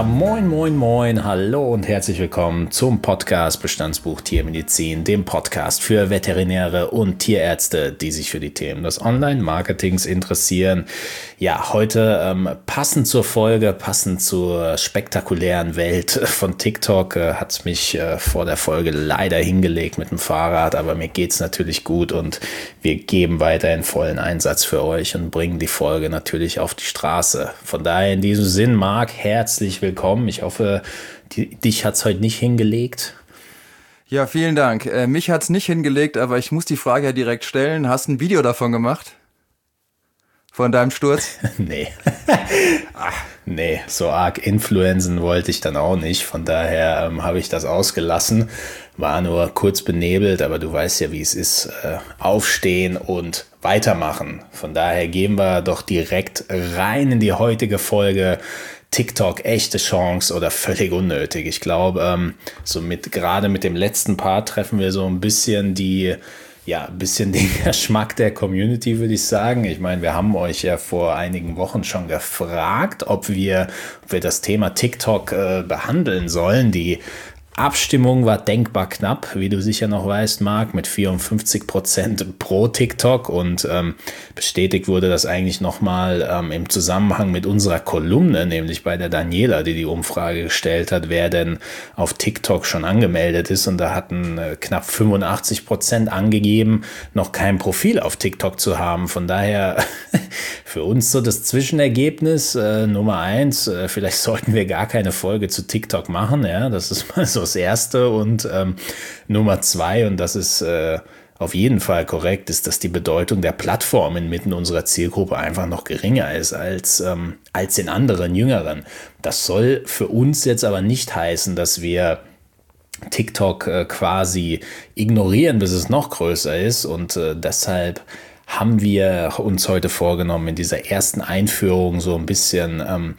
Ja, moin, moin, moin, hallo und herzlich willkommen zum Podcast Bestandsbuch Tiermedizin, dem Podcast für Veterinäre und Tierärzte, die sich für die Themen des Online-Marketings interessieren. Ja, heute passend zur Folge, passend zur spektakulären Welt von TikTok, hat mich vor der Folge leider hingelegt mit dem Fahrrad, aber mir geht's natürlich gut und wir geben weiterhin vollen Einsatz für euch und bringen die Folge natürlich auf die Straße. Von daher in diesem Sinn, Marc, herzlich willkommen. Ich hoffe, dich hat's heute nicht hingelegt. Ja, vielen Dank. Mich hat's nicht hingelegt, aber ich muss die Frage ja direkt stellen. Hast du ein Video davon gemacht? Von deinem Sturz? Nee. Nee, so arg influenzen wollte ich dann auch nicht. Von daher habe ich das ausgelassen. War nur kurz benebelt, aber du weißt ja, wie es ist. Aufstehen und weitermachen. Von daher gehen wir doch direkt rein in die heutige Folge. TikTok, echte Chance oder völlig unnötig. Ich glaube, gerade mit dem letzten Part treffen wir so ein bisschen den Geschmack der Community, würde ich sagen. Ich meine, wir haben euch ja vor einigen Wochen schon gefragt, ob wir das Thema TikTok behandeln sollen. Die Abstimmung war denkbar knapp, wie du sicher noch weißt, Marc, mit 54% pro TikTok und bestätigt wurde das eigentlich nochmal im Zusammenhang mit unserer Kolumne, nämlich bei der Daniela, die Umfrage gestellt hat, wer denn auf TikTok schon angemeldet ist, und da hatten knapp 85% angegeben, noch kein Profil auf TikTok zu haben. Von daher für uns so das Zwischenergebnis Nummer 1, vielleicht sollten wir gar keine Folge zu TikTok machen, ja, das ist mal so das Erste, und Nummer 2, und das ist auf jeden Fall korrekt, ist, dass die Bedeutung der Plattform inmitten unserer Zielgruppe einfach noch geringer ist als in anderen Jüngeren. Das soll für uns jetzt aber nicht heißen, dass wir TikTok quasi ignorieren, bis es noch größer ist, und deshalb haben wir uns heute vorgenommen, in dieser ersten Einführung so ein bisschen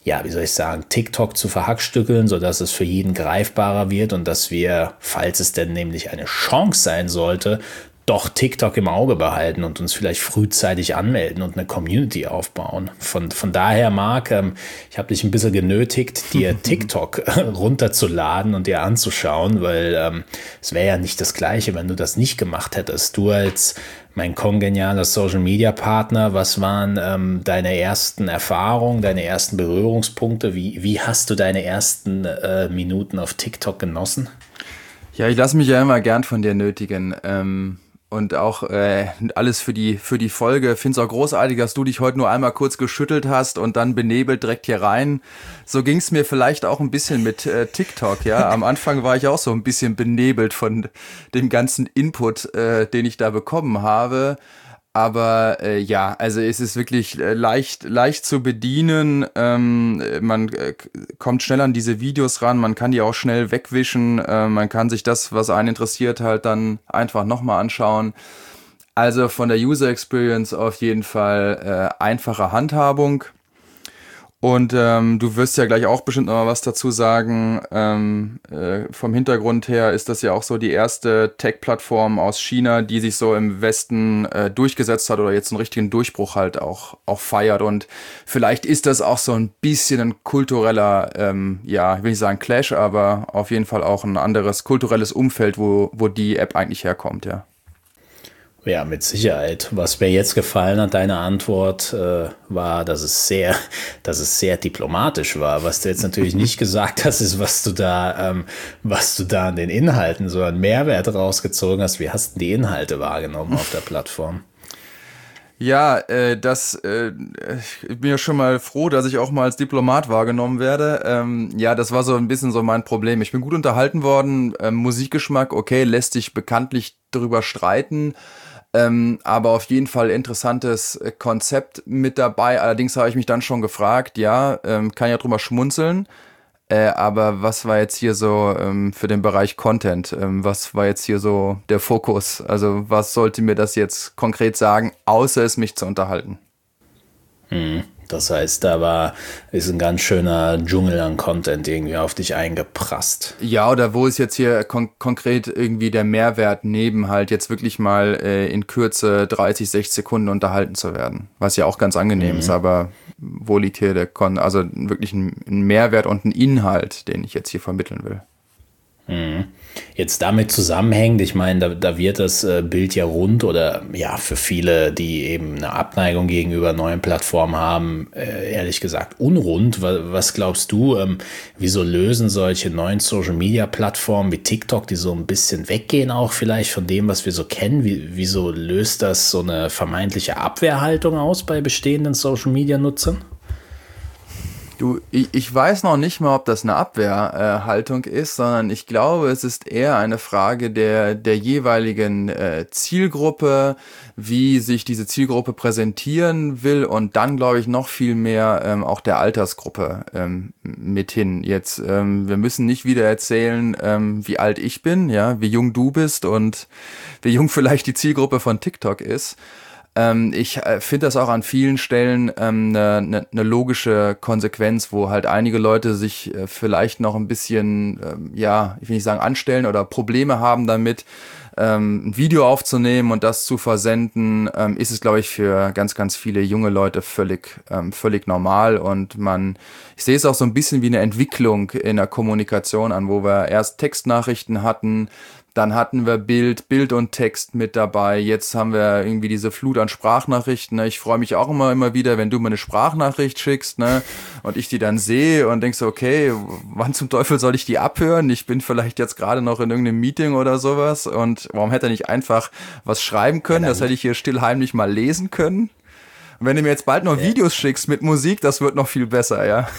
TikTok zu verhackstückeln, sodass es für jeden greifbarer wird und dass wir, falls es denn nämlich eine Chance sein sollte, doch TikTok im Auge behalten und uns vielleicht frühzeitig anmelden und eine Community aufbauen. Von daher, Marc, ich habe dich ein bisschen genötigt, dir TikTok runterzuladen und dir anzuschauen, weil es wäre ja nicht das Gleiche, wenn du das nicht gemacht hättest. Du als mein kongenialer Social-Media-Partner, was waren deine ersten Erfahrungen, deine ersten Berührungspunkte? Wie hast du deine ersten Minuten auf TikTok genossen? Ja, ich lasse mich ja immer gern von dir nötigen. Und auch alles für die Folge. Finde es auch großartig, dass du dich heute nur einmal kurz geschüttelt hast und dann benebelt direkt hier rein. So ging es mir vielleicht auch ein bisschen mit TikTok. Ja, am Anfang war ich auch so ein bisschen benebelt von dem ganzen Input, den ich da bekommen habe. Aber also es ist wirklich leicht zu bedienen. Man kommt schnell an diese Videos ran, man kann die auch schnell wegwischen. Man kann sich das, was einen interessiert, halt dann einfach nochmal anschauen. Also von der User Experience auf jeden Fall einfache Handhabung. Und du wirst ja gleich auch bestimmt noch mal was dazu sagen. Vom Hintergrund her ist das ja auch so die erste Tech-Plattform aus China, die sich so im Westen durchgesetzt hat oder jetzt einen richtigen Durchbruch halt auch feiert. Und vielleicht ist das auch so ein bisschen ein kultureller, ich will nicht sagen Clash, aber auf jeden Fall auch ein anderes kulturelles Umfeld, wo die App eigentlich herkommt, ja. Ja, mit Sicherheit. Was mir jetzt gefallen hat, deine Antwort, war, dass es sehr diplomatisch war. Was du jetzt natürlich nicht gesagt hast, ist, was du da an den Inhalten so einen Mehrwert rausgezogen hast. Wie hast du die Inhalte wahrgenommen auf der Plattform? Ja, ich bin ja schon mal froh, dass ich auch mal als Diplomat wahrgenommen werde. Das war so ein bisschen so mein Problem. Ich bin gut unterhalten worden. Musikgeschmack, okay, lässt sich bekanntlich drüber streiten. Aber auf jeden Fall interessantes Konzept mit dabei. Allerdings habe ich mich dann schon gefragt, kann ja drüber schmunzeln. Aber was war jetzt hier so für den Bereich Content? Was war jetzt hier so der Fokus? Also was sollte mir das jetzt konkret sagen, außer es mich zu unterhalten? Das heißt, ist ein ganz schöner Dschungel an Content irgendwie auf dich eingeprasst. Ja, oder wo ist jetzt hier konkret irgendwie der Mehrwert neben halt jetzt wirklich mal in Kürze 30, 60 Sekunden unterhalten zu werden? Was ja auch ganz angenehm ist, aber wo liegt hier also wirklich ein Mehrwert und ein Inhalt, den ich jetzt hier vermitteln will. Jetzt damit zusammenhängend, ich meine, da wird das Bild ja rund oder ja, für viele, die eben eine Abneigung gegenüber neuen Plattformen haben, ehrlich gesagt unrund. Was glaubst du, wieso lösen solche neuen Social-Media-Plattformen wie TikTok, die so ein bisschen weggehen auch vielleicht von dem, was wir so kennen, wieso löst das so eine vermeintliche Abwehrhaltung aus bei bestehenden Social-Media-Nutzern? Du, ich weiß noch nicht mal, ob das eine Abwehrhaltung ist, sondern ich glaube, es ist eher eine Frage der jeweiligen Zielgruppe, wie sich diese Zielgruppe präsentieren will und dann, glaube ich, noch viel mehr auch der Altersgruppe mit hin. Jetzt, wir müssen nicht wieder erzählen, wie alt ich bin, ja, wie jung du bist und wie jung vielleicht die Zielgruppe von TikTok ist. Ich finde das auch an vielen Stellen eine logische Konsequenz, wo halt einige Leute sich vielleicht noch ein bisschen, ich will nicht sagen anstellen oder Probleme haben damit, ein Video aufzunehmen und das zu versenden, ist es, glaube ich, für ganz, ganz viele junge Leute völlig normal und ich sehe es auch so ein bisschen wie eine Entwicklung in der Kommunikation an, wo wir erst Textnachrichten hatten, dann hatten wir Bild und Text mit dabei. Jetzt haben wir irgendwie diese Flut an Sprachnachrichten. Ne? Ich freue mich auch immer wieder, wenn du mir eine Sprachnachricht schickst, ne? Und ich die dann sehe und denkst, okay, wann zum Teufel soll ich die abhören? Ich bin vielleicht jetzt gerade noch in irgendeinem Meeting oder sowas. Und warum hätte er nicht einfach was schreiben können? Das hätte ich hier stillheimlich mal lesen können. Und wenn du mir jetzt bald noch Videos schickst mit Musik, das wird noch viel besser, ja.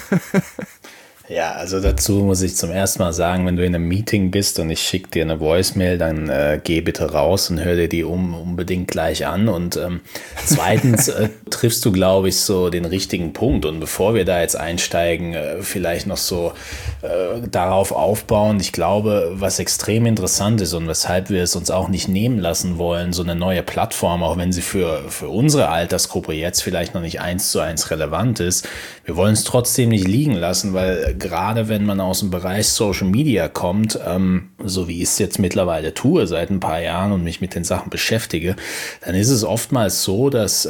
Ja, also dazu muss ich zum ersten Mal sagen, wenn du in einem Meeting bist und ich schicke dir eine Voicemail, dann geh bitte raus und hör dir die unbedingt gleich an. Und zweitens triffst du, glaube ich, so den richtigen Punkt. Und bevor wir da jetzt einsteigen, vielleicht noch so darauf aufbauen. Ich glaube, was extrem interessant ist und weshalb wir es uns auch nicht nehmen lassen wollen, so eine neue Plattform, auch wenn sie für unsere Altersgruppe jetzt vielleicht noch nicht 1:1 relevant ist, wir wollen es trotzdem nicht liegen lassen, weil gerade wenn man aus dem Bereich Social Media kommt, so wie ich es jetzt mittlerweile tue seit ein paar Jahren und mich mit den Sachen beschäftige, dann ist es oftmals so, dass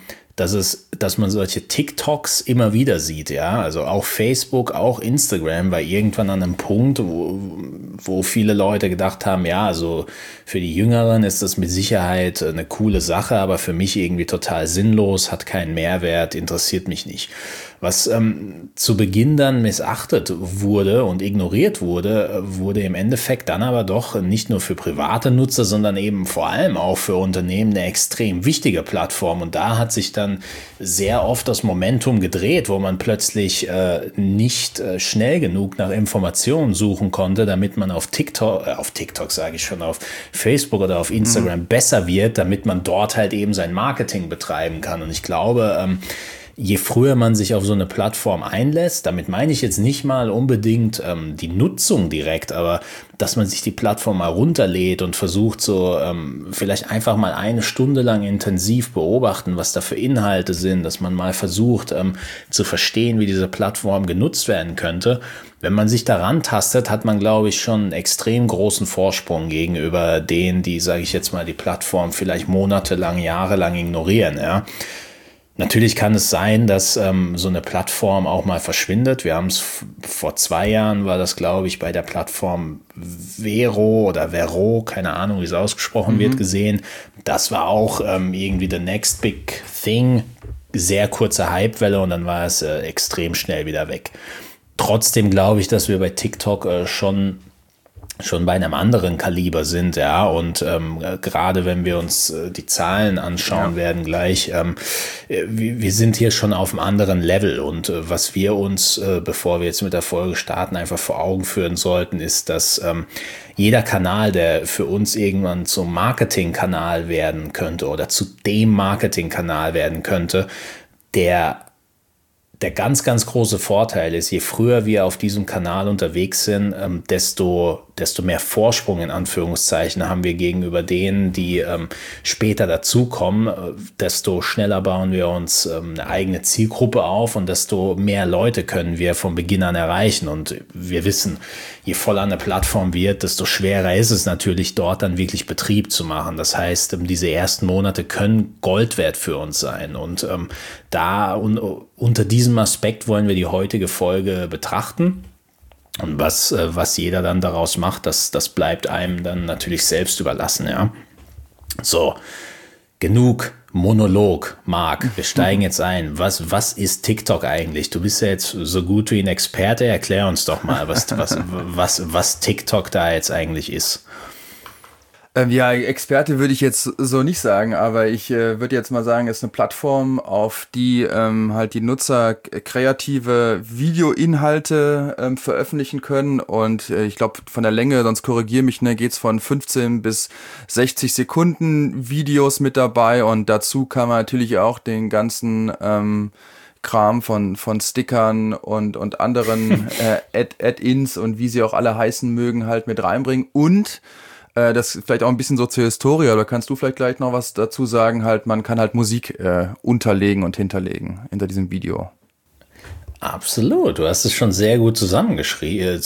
man solche TikToks immer wieder sieht, ja, also auch Facebook, auch Instagram war irgendwann an einem Punkt, wo viele Leute gedacht haben, ja, also für die Jüngeren ist das mit Sicherheit eine coole Sache, aber für mich irgendwie total sinnlos, hat keinen Mehrwert, interessiert mich nicht. Was zu Beginn dann missachtet wurde und ignoriert wurde, wurde im Endeffekt dann aber doch nicht nur für private Nutzer, sondern eben vor allem auch für Unternehmen eine extrem wichtige Plattform. Und da hat sich dann sehr oft das Momentum gedreht, wo man plötzlich nicht schnell genug nach Informationen suchen konnte, damit man auf TikTok sage ich schon, auf Facebook oder auf Instagram besser wird, damit man dort halt eben sein Marketing betreiben kann. Und ich glaube, je früher man sich auf so eine Plattform einlässt, damit meine ich jetzt nicht mal unbedingt die Nutzung direkt, aber dass man sich die Plattform mal runterlädt und versucht so vielleicht einfach mal eine Stunde lang intensiv beobachten, was da für Inhalte sind, dass man mal versucht zu verstehen, wie diese Plattform genutzt werden könnte. Wenn man sich daran tastet, hat man, glaube ich, schon einen extrem großen Vorsprung gegenüber denen, die, sage ich jetzt mal, die Plattform vielleicht monatelang, jahrelang ignorieren, ja. Natürlich kann es sein, dass so eine Plattform auch mal verschwindet. Wir haben es vor 2 Jahren, war das, glaube ich, bei der Plattform Vero, keine Ahnung, wie es ausgesprochen wird, gesehen. Das war auch irgendwie the next big thing. Sehr kurze Hypewelle und dann war es extrem schnell wieder weg. Trotzdem glaube ich, dass wir bei TikTok schon bei einem anderen Kaliber sind, ja, und gerade wenn wir uns die Zahlen anschauen werden gleich, wir sind hier schon auf einem anderen Level und was wir uns, bevor wir jetzt mit der Folge starten, einfach vor Augen führen sollten, ist, dass jeder Kanal, der für uns irgendwann zum Marketingkanal werden könnte oder zu dem Marketingkanal werden könnte, der ganz, ganz große Vorteil ist, je früher wir auf diesem Kanal unterwegs sind, desto mehr Vorsprung in Anführungszeichen haben wir gegenüber denen, die später dazukommen, desto schneller bauen wir uns eine eigene Zielgruppe auf und desto mehr Leute können wir von Beginn an erreichen. Und wir wissen, je voller eine Plattform wird, desto schwerer ist es natürlich, dort dann wirklich Betrieb zu machen. Das heißt, diese ersten Monate können Gold wert für uns sein. Und da unter diesem Aspekt wollen wir die heutige Folge betrachten. Und was jeder dann daraus macht, das bleibt einem dann natürlich selbst überlassen, ja. So, genug Monolog, Marc. Wir steigen jetzt ein. Was ist TikTok eigentlich? Du bist ja jetzt so gut wie ein Experte. Erklär uns doch mal, was TikTok da jetzt eigentlich ist. Ja, Experte würde ich jetzt so nicht sagen, aber ich würde jetzt mal sagen, es ist eine Plattform, auf die halt die Nutzer kreative Videoinhalte veröffentlichen können und ich glaube von der Länge, sonst korrigiere mich, ne, geht's von 15 bis 60 Sekunden Videos mit dabei und dazu kann man natürlich auch den ganzen Kram von Stickern und anderen Add-ins und wie sie auch alle heißen mögen halt mit reinbringen und das vielleicht auch ein bisschen so zur Historie, oder kannst du vielleicht gleich noch was dazu sagen, halt man kann halt Musik unterlegen und hinterlegen hinter diesem Video. Absolut, du hast es schon sehr gut zusammengefasst.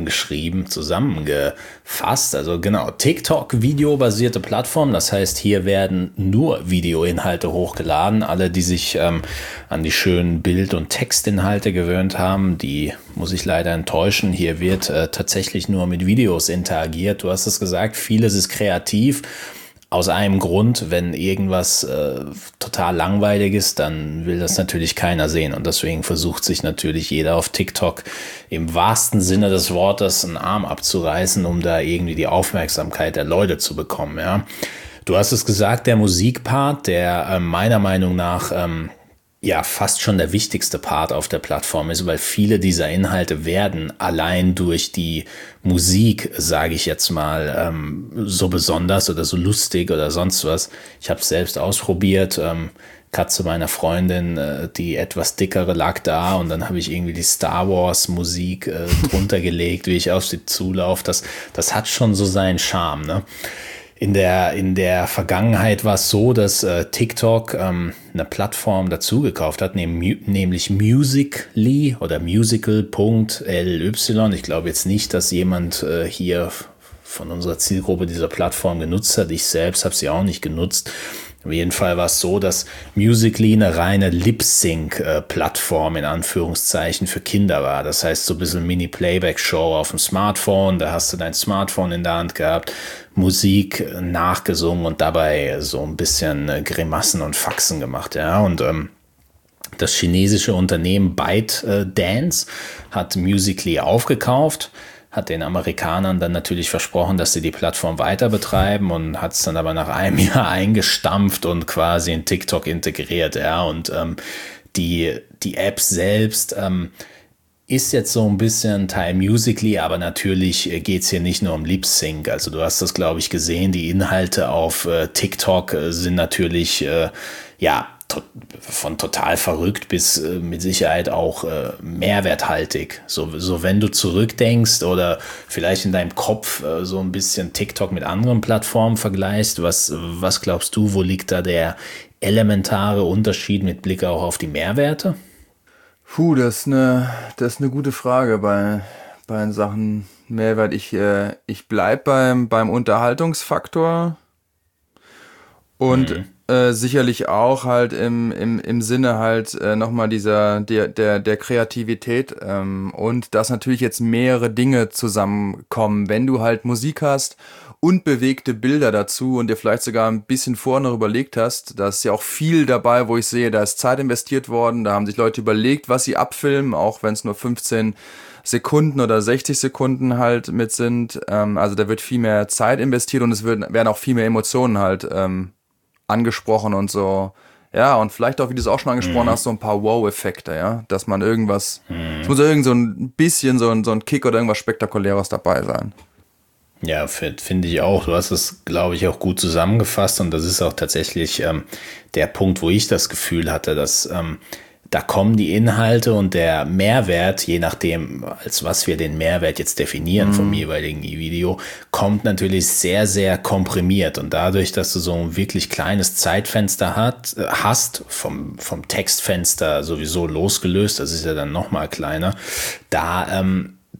Also genau, TikTok, videobasierte Plattform, das heißt, hier werden nur Videoinhalte hochgeladen. Alle, die sich an die schönen Bild- und Textinhalte gewöhnt haben, die muss ich leider enttäuschen. Hier wird tatsächlich nur mit Videos interagiert. Du hast es gesagt, vieles ist kreativ. Aus einem Grund, wenn irgendwas total langweilig ist, dann will das natürlich keiner sehen. Und deswegen versucht sich natürlich jeder auf TikTok im wahrsten Sinne des Wortes einen Arm abzureißen, um da irgendwie die Aufmerksamkeit der Leute zu bekommen. Ja, du hast es gesagt, der Musikpart, der meiner Meinung nach ja fast schon der wichtigste Part auf der Plattform ist, weil viele dieser Inhalte werden allein durch die Musik, sage ich jetzt mal, so besonders oder so lustig oder sonst was. Ich habe es selbst ausprobiert, Katze meiner Freundin, die etwas dickere lag da und dann habe ich irgendwie die Star Wars Musik drunter gelegt, wie ich auf sie zulaufe. Das hat schon so seinen Charme, ne? In der Vergangenheit war es so, dass TikTok eine Plattform dazugekauft hat, nämlich Musical.ly oder musical.ly. Ich glaube jetzt nicht, dass jemand hier von unserer Zielgruppe diese Plattform genutzt hat. Ich selbst habe sie auch nicht genutzt. Auf jeden Fall war es so, dass Musical.ly eine reine Lip-Sync-Plattform in Anführungszeichen für Kinder war. Das heißt, so ein bisschen Mini-Playback-Show auf dem Smartphone. Da hast du dein Smartphone in der Hand gehabt, Musik nachgesungen und dabei so ein bisschen Grimassen und Faxen gemacht. Ja, und das chinesische Unternehmen ByteDance hat Musical.ly aufgekauft, hat den Amerikanern dann natürlich versprochen, dass sie die Plattform weiter betreiben und hat es dann aber nach einem Jahr eingestampft und quasi in TikTok integriert. Ja, und die App selbst ist jetzt so ein bisschen Teil Musical.ly, aber natürlich geht es hier nicht nur um Lip Sync. Also du hast das, glaube ich, gesehen. Die Inhalte auf TikTok sind natürlich, ja, von total verrückt bis mit Sicherheit auch mehrwerthaltig. So wenn du zurückdenkst oder vielleicht in deinem Kopf so ein bisschen TikTok mit anderen Plattformen vergleichst, was glaubst du, wo liegt da der elementare Unterschied mit Blick auch auf die Mehrwerte? Das ist eine gute Frage bei Sachen Mehrwert. Ich bleib beim Unterhaltungsfaktor und sicherlich auch halt im Sinne halt nochmal der Kreativität und dass natürlich jetzt mehrere Dinge zusammenkommen. Wenn du halt Musik hast und bewegte Bilder dazu und dir vielleicht sogar ein bisschen vorher noch überlegt hast, da ist ja auch viel dabei, wo ich sehe, da ist Zeit investiert worden, da haben sich Leute überlegt, was sie abfilmen, auch wenn es nur 15 Sekunden oder 60 Sekunden halt mit sind. Also da wird viel mehr Zeit investiert und werden auch viel mehr Emotionen halt angesprochen und so. Ja, und vielleicht auch, wie du es auch schon angesprochen hast, so ein paar Wow-Effekte, ja, dass man irgendwas, es muss ja irgend so ein bisschen so ein Kick oder irgendwas Spektakuläres dabei sein. Ja, finde ich auch. Du hast es, glaube ich, auch gut zusammengefasst und das ist auch tatsächlich der Punkt, wo ich das Gefühl hatte, dass da kommen die Inhalte und der Mehrwert, je nachdem, als was wir den Mehrwert jetzt definieren vom jeweiligen Video, kommt natürlich sehr, sehr komprimiert. Und dadurch, dass du so ein wirklich kleines Zeitfenster hast, vom Textfenster sowieso losgelöst, das ist ja dann nochmal kleiner,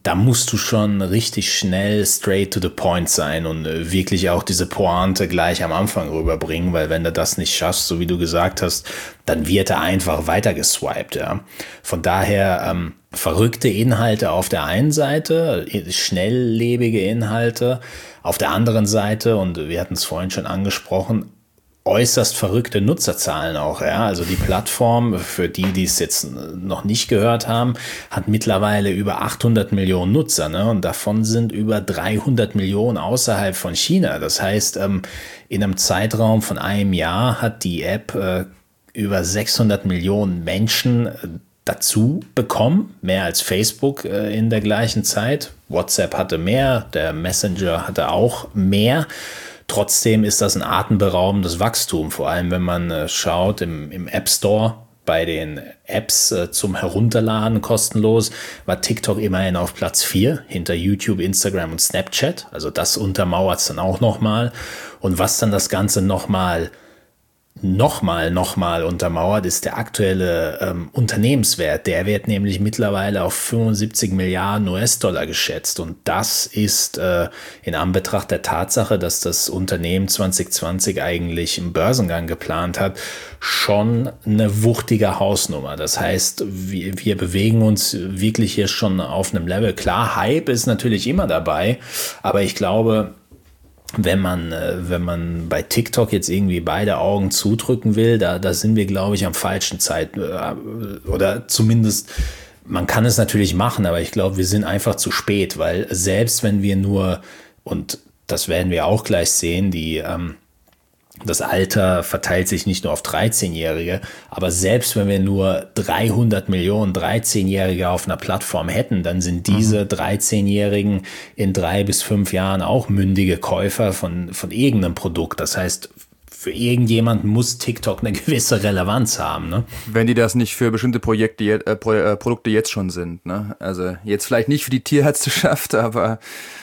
da musst du schon richtig schnell straight to the point sein und wirklich auch diese Pointe gleich am Anfang rüberbringen, weil wenn du das nicht schaffst, so wie du gesagt hast, dann wird er einfach weiter geswiped, ja. Von daher verrückte Inhalte auf der einen Seite, schnelllebige Inhalte auf der anderen Seite, und wir hatten es vorhin schon angesprochen, äußerst verrückte Nutzerzahlen auch, ja. Also die Plattform, für die es jetzt noch nicht gehört haben, hat mittlerweile über 800 Millionen Nutzer, ne? Und davon sind über 300 Millionen außerhalb von China. Das heißt, in einem Zeitraum von einem Jahr hat die App über 600 Millionen Menschen dazu bekommen, mehr als Facebook in der gleichen Zeit. WhatsApp hatte mehr, der Messenger hatte auch mehr. Trotzdem ist das ein atemberaubendes Wachstum, vor allem wenn man schaut im App Store bei den Apps zum Herunterladen kostenlos, war TikTok immerhin auf Platz 4 hinter YouTube, Instagram und Snapchat. Also das untermauert es dann auch nochmal. Und was dann das Ganze nochmal untermauert, ist der aktuelle Unternehmenswert. Der wird nämlich mittlerweile auf 75 Milliarden US-Dollar geschätzt. Und das ist in Anbetracht der Tatsache, dass das Unternehmen 2020 eigentlich einen Börsengang geplant hat, schon eine wuchtige Hausnummer. Das heißt, wir bewegen uns wirklich hier schon auf einem Level. Klar, Hype ist natürlich immer dabei, aber ich glaube, wenn man bei TikTok jetzt irgendwie beide Augen zudrücken will, da sind wir, glaube ich, am falschen Zeit. Oder zumindest, man kann es natürlich machen, aber ich glaube, wir sind einfach zu spät, weil selbst wenn wir nur, und das werden wir auch gleich sehen, das Alter verteilt sich nicht nur auf 13-Jährige, aber selbst wenn wir nur 300 Millionen 13-Jährige auf einer Plattform hätten, dann sind diese 13-Jährigen in 3 bis 5 Jahren auch mündige Käufer von irgendeinem Produkt. Das heißt, für irgendjemand muss TikTok eine gewisse Relevanz haben, ne? Wenn die das nicht für bestimmte Produkte jetzt schon sind, ne? Also jetzt vielleicht nicht für die Tierärzteschaft, aber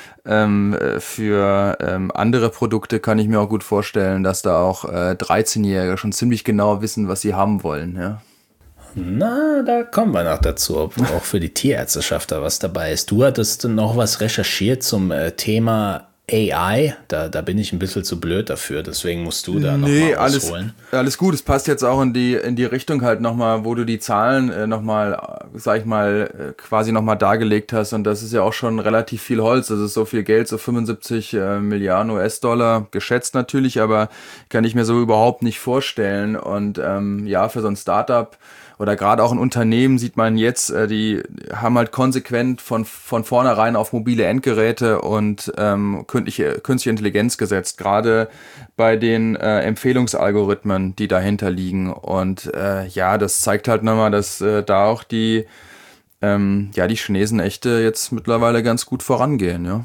für andere Produkte kann ich mir auch gut vorstellen, dass da auch 13-Jährige schon ziemlich genau wissen, was sie haben wollen, ja. Na, da kommen wir noch dazu, ob auch für die Tierärzteschaft da was dabei ist. Du hattest noch was recherchiert zum Thema AI, da bin ich ein bisschen zu blöd dafür, deswegen musst du da nochmal ausholen. Alles gut, es passt jetzt auch in die Richtung halt nochmal, wo du die Zahlen nochmal, sag ich mal, quasi nochmal dargelegt hast, und das ist ja auch schon relativ viel Holz, das ist so viel Geld, so 75 Milliarden US-Dollar, geschätzt natürlich, aber kann ich mir so überhaupt nicht vorstellen, und ja, für so ein Startup oder gerade auch ein Unternehmen sieht man jetzt, die haben halt konsequent von vornherein auf mobile Endgeräte und künstliche Intelligenz gesetzt, gerade bei den Empfehlungsalgorithmen, die dahinter liegen. Und ja, das zeigt halt nochmal, dass da auch die Chinesen echt jetzt mittlerweile ganz gut vorangehen, ja.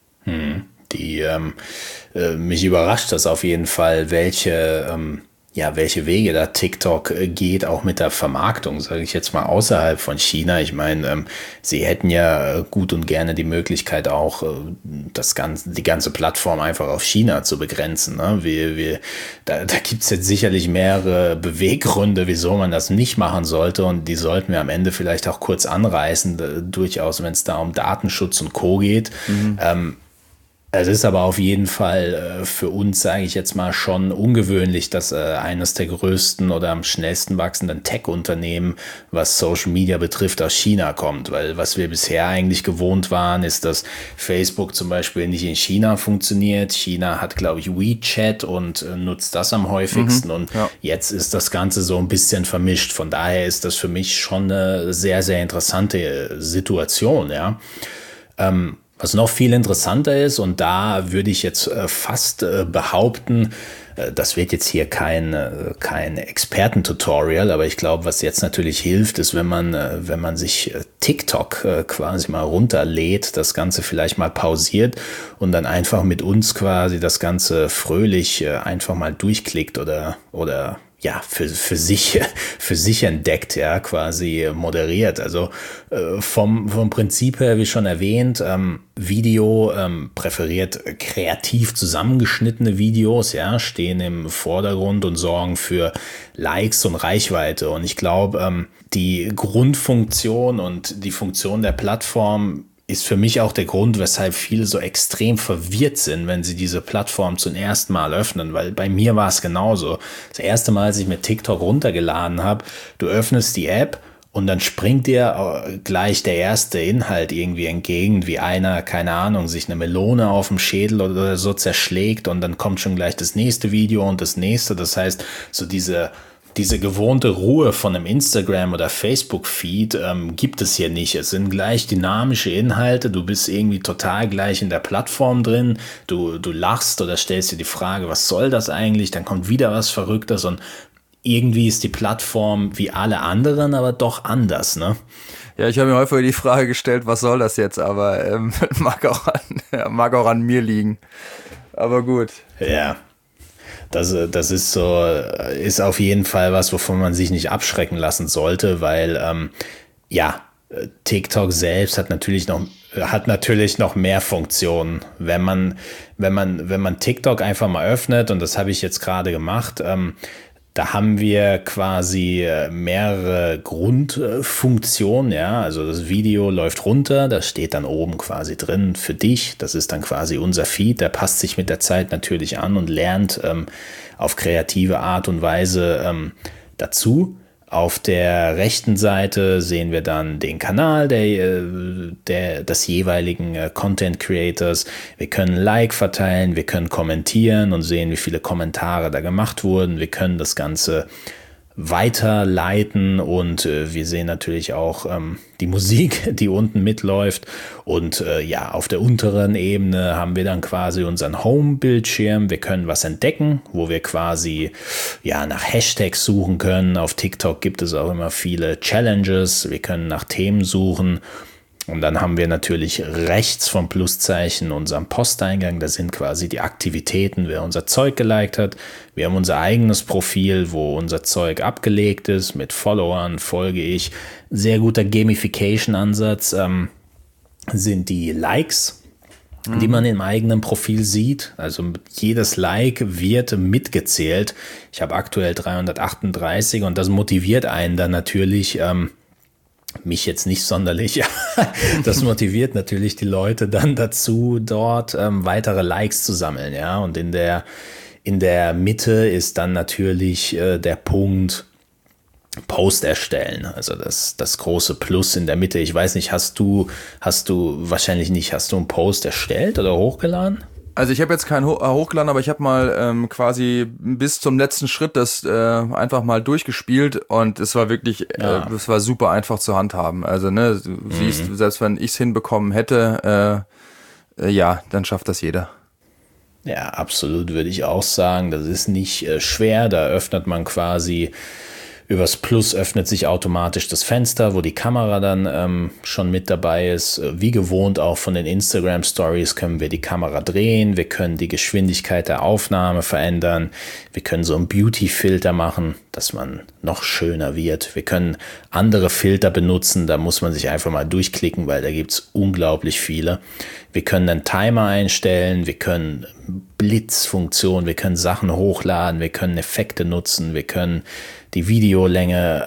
Mich überrascht das auf jeden Fall, welche Wege da TikTok geht, auch mit der Vermarktung, sage ich jetzt mal, außerhalb von China. Ich meine, sie hätten ja gut und gerne die Möglichkeit auch, die ganze Plattform einfach auf China zu begrenzen. Ne? Da gibt's jetzt sicherlich mehrere Beweggründe, wieso man das nicht machen sollte, und die sollten wir am Ende vielleicht auch kurz anreißen, durchaus, wenn es da um Datenschutz und Co. geht. Es ist aber auf jeden Fall für uns, sage ich jetzt mal, schon ungewöhnlich, dass eines der größten oder am schnellsten wachsenden Tech-Unternehmen, was Social Media betrifft, aus China kommt. Weil was wir bisher eigentlich gewohnt waren, ist, dass Facebook zum Beispiel nicht in China funktioniert. China hat, glaube ich, WeChat und nutzt das am häufigsten. Und jetzt ist das Ganze so ein bisschen vermischt. Von daher ist das für mich schon eine sehr, sehr interessante Situation, ja. Was noch viel interessanter ist, und da würde ich jetzt fast behaupten, das wird jetzt hier kein Expertentutorial, aber ich glaube, was jetzt natürlich hilft, ist, wenn man sich TikTok quasi mal runterlädt, das Ganze vielleicht mal pausiert und dann einfach mit uns quasi das Ganze fröhlich einfach mal durchklickt oder ja, für sich entdeckt, ja, quasi moderiert. Also vom Prinzip her, wie schon erwähnt, Video präferiert kreativ zusammengeschnittene Videos, ja, stehen im Vordergrund und sorgen für Likes und Reichweite. Und ich glaube, die Grundfunktion und die Funktion der Plattform ist für mich auch der Grund, weshalb viele so extrem verwirrt sind, wenn sie diese Plattform zum ersten Mal öffnen, weil bei mir war es genauso. Das erste Mal, als ich mir TikTok runtergeladen habe, du öffnest die App und dann springt dir gleich der erste Inhalt irgendwie entgegen, wie einer, keine Ahnung, sich eine Melone auf dem Schädel oder so zerschlägt und dann kommt schon gleich das nächste Video und das nächste. Das heißt, so diese gewohnte Ruhe von einem Instagram- oder Facebook-Feed gibt es hier nicht. Es sind gleich dynamische Inhalte, du bist irgendwie total gleich in der Plattform drin, du lachst oder stellst dir die Frage, was soll das eigentlich? Dann kommt wieder was Verrücktes und irgendwie ist die Plattform wie alle anderen, aber doch anders, ne? Ja, ich habe mir häufiger die Frage gestellt, was soll das jetzt? Aber mag auch an mir liegen. Aber gut. Ja. Das ist so, ist auf jeden Fall was, wovon man sich nicht abschrecken lassen sollte, weil TikTok selbst hat natürlich noch mehr Funktionen. Wenn man TikTok einfach mal öffnet, und das habe ich jetzt gerade gemacht, da haben wir quasi mehrere Grundfunktionen, ja, also das Video läuft runter, das steht dann oben quasi drin für dich, das ist dann quasi unser Feed, der passt sich mit der Zeit natürlich an und lernt auf kreative Art und Weise dazu. Auf der rechten Seite sehen wir dann den Kanal des jeweiligen Content Creators. Wir können Like verteilen, wir können kommentieren und sehen, wie viele Kommentare da gemacht wurden. Wir können das Ganze weiterleiten und wir sehen natürlich auch die Musik, die unten mitläuft, und auf der unteren Ebene haben wir dann quasi unseren Home-Bildschirm. Wir können was entdecken, wo wir quasi nach Hashtags suchen können. Auf TikTok gibt es auch immer viele Challenges, wir können nach Themen suchen. Und dann haben wir natürlich rechts vom Pluszeichen unseren Posteingang. Da sind quasi die Aktivitäten, wer unser Zeug geliked hat. Wir haben unser eigenes Profil, wo unser Zeug abgelegt ist. Mit Followern folge ich. Sehr guter Gamification-Ansatz sind die Likes, die man im eigenen Profil sieht. Also jedes Like wird mitgezählt. Ich habe aktuell 338 und das motiviert einen dann natürlich, mich jetzt nicht sonderlich, das motiviert natürlich die Leute dann dazu, dort weitere Likes zu sammeln, ja. Und in der Mitte ist dann natürlich der Punkt Post erstellen, also das große Plus in der Mitte. Ich weiß nicht, hast du wahrscheinlich nicht, hast du einen Post erstellt oder hochgeladen? Also ich habe jetzt keinen hochgeladen, aber ich habe mal quasi bis zum letzten Schritt das einfach mal durchgespielt und es war wirklich, es war super einfach zu handhaben. Also du siehst, selbst wenn ich es hinbekommen hätte, dann schafft das jeder. Ja, absolut, würde ich auch sagen. Das ist nicht schwer, da öffnet man quasi übers Plus öffnet sich automatisch das Fenster, wo die Kamera dann schon mit dabei ist. Wie gewohnt auch von den Instagram Stories können wir die Kamera drehen. Wir können die Geschwindigkeit der Aufnahme verändern. Wir können so einen Beauty-Filter machen, dass man noch schöner wird. Wir können andere Filter benutzen. Da muss man sich einfach mal durchklicken, weil da gibt's unglaublich viele. Wir können einen Timer einstellen. Wir können Blitzfunktion. Wir können Sachen hochladen. Wir können Effekte nutzen. Wir können die Videolänge,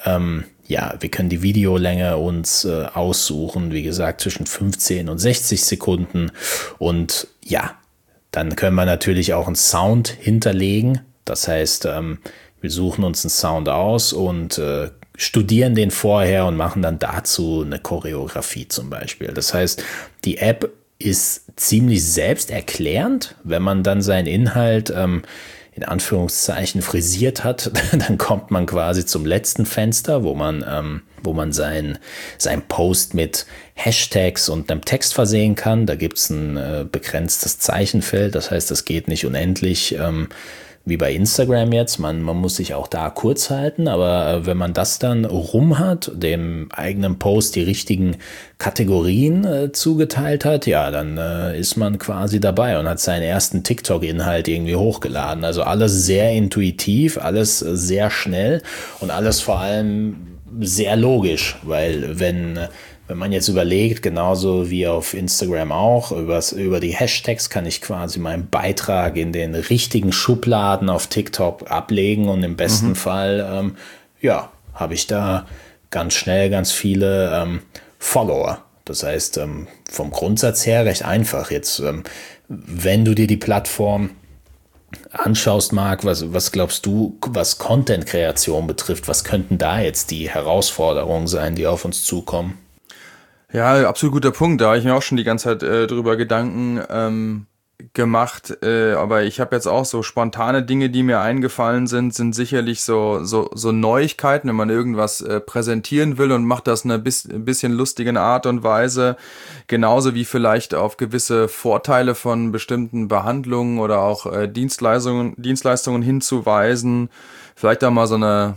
uns aussuchen, wie gesagt, zwischen 15 und 60 Sekunden. Und dann können wir natürlich auch einen Sound hinterlegen. Das heißt, wir suchen uns einen Sound aus und studieren den vorher und machen dann dazu eine Choreografie zum Beispiel. Das heißt, die App ist ziemlich selbsterklärend. Wenn man dann seinen Inhalt in Anführungszeichen frisiert hat, dann kommt man quasi zum letzten Fenster, wo man sein Post mit Hashtags und einem Text versehen kann. Da gibt's ein begrenztes Zeichenfeld, das heißt, es geht nicht unendlich wie bei Instagram jetzt. Man muss sich auch da kurz halten, aber wenn man das dann rum hat, dem eigenen Post die richtigen Kategorien zugeteilt hat, dann ist man quasi dabei und hat seinen ersten TikTok-Inhalt irgendwie hochgeladen. Also alles sehr intuitiv, alles sehr schnell und alles vor allem sehr logisch, weil wenn man jetzt überlegt, genauso wie auf Instagram auch, über die Hashtags kann ich quasi meinen Beitrag in den richtigen Schubladen auf TikTok ablegen und im besten Fall, habe ich da ganz schnell ganz viele Follower. Das heißt, vom Grundsatz her recht einfach. Jetzt, wenn du dir die Plattform anschaust, Marc, was glaubst du, was Content-Kreation betrifft, was könnten da jetzt die Herausforderungen sein, die auf uns zukommen? Ja, absolut guter Punkt. Da habe ich mir auch schon die ganze Zeit drüber Gedanken gemacht, aber ich habe jetzt auch so spontane Dinge, die mir eingefallen sind sicherlich so Neuigkeiten, wenn man irgendwas präsentieren will und macht das in einer bisschen lustigen Art und Weise, genauso wie vielleicht auf gewisse Vorteile von bestimmten Behandlungen oder auch Dienstleistungen hinzuweisen, vielleicht da mal so eine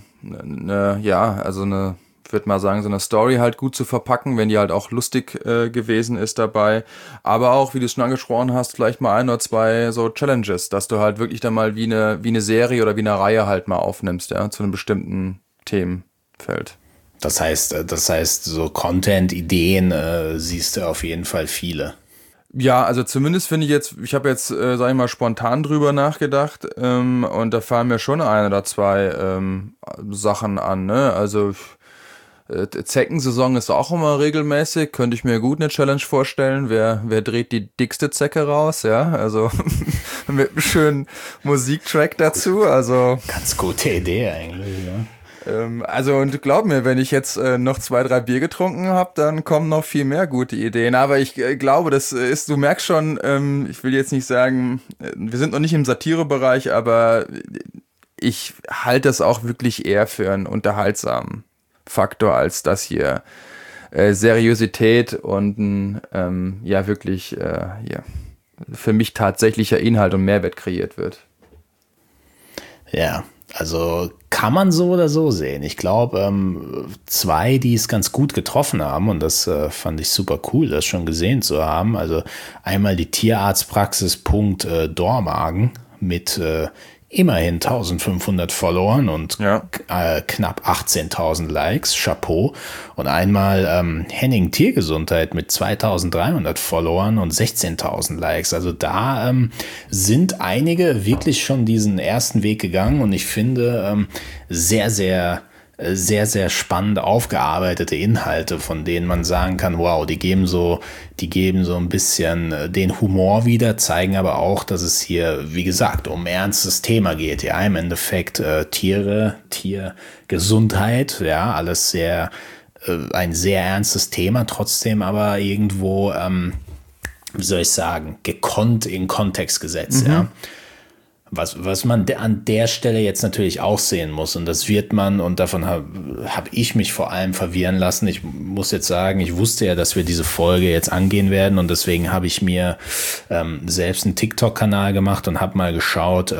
ich würde mal sagen, so eine Story halt gut zu verpacken, wenn die halt auch lustig gewesen ist dabei. Aber auch, wie du es schon angesprochen hast, vielleicht mal 1 oder 2 so Challenges, dass du halt wirklich dann mal wie eine Serie oder wie eine Reihe halt mal aufnimmst, ja, zu einem bestimmten Themenfeld. Das heißt, so Content-Ideen siehst du auf jeden Fall viele. Ja, also zumindest finde ich habe jetzt, sag ich mal, spontan drüber nachgedacht und da fallen mir schon 1 oder 2 Sachen an, ne? Also Zeckensaison ist auch immer regelmäßig, könnte ich mir gut eine Challenge vorstellen. Wer dreht die dickste Zecke raus, ja? Also mit einem schönen Musiktrack dazu, also. Ganz gute Idee eigentlich, ja. Also und glaub mir, wenn ich jetzt noch 2, 3 Bier getrunken habe, dann kommen noch viel mehr gute Ideen. Aber ich glaube, du merkst schon, ich will jetzt nicht sagen, wir sind noch nicht im Satirebereich, aber ich halte das auch wirklich eher für einen unterhaltsamen Faktor als das hier Seriosität und ein wirklich für mich tatsächlicher Inhalt und Mehrwert kreiert wird. Ja, also kann man so oder so sehen. Ich glaube, 2, die es ganz gut getroffen haben, und das fand ich super cool, das schon gesehen zu haben. Also einmal die Tierarztpraxis Dormagen mit immerhin 1500 Followern und knapp 18.000 Likes, Chapeau. Und einmal Henning Tiergesundheit mit 2300 Followern und 16.000 Likes. Also da sind einige wirklich schon diesen ersten Weg gegangen und ich finde sehr, sehr spannend aufgearbeitete Inhalte, von denen man sagen kann, wow, die geben so ein bisschen den Humor wieder, zeigen aber auch, dass es hier, wie gesagt, um ein ernstes Thema geht. Ja, im Endeffekt Tiere, Tiergesundheit, ja, alles ein sehr ernstes Thema, trotzdem aber irgendwo, wie soll ich sagen, gekonnt in Kontext gesetzt, ja. Was man an der Stelle jetzt natürlich auch sehen muss, und das wird man, und davon hab ich mich vor allem verwirren lassen. Ich muss jetzt sagen, ich wusste ja, dass wir diese Folge jetzt angehen werden, und deswegen habe ich mir selbst einen TikTok-Kanal gemacht und habe mal geschaut,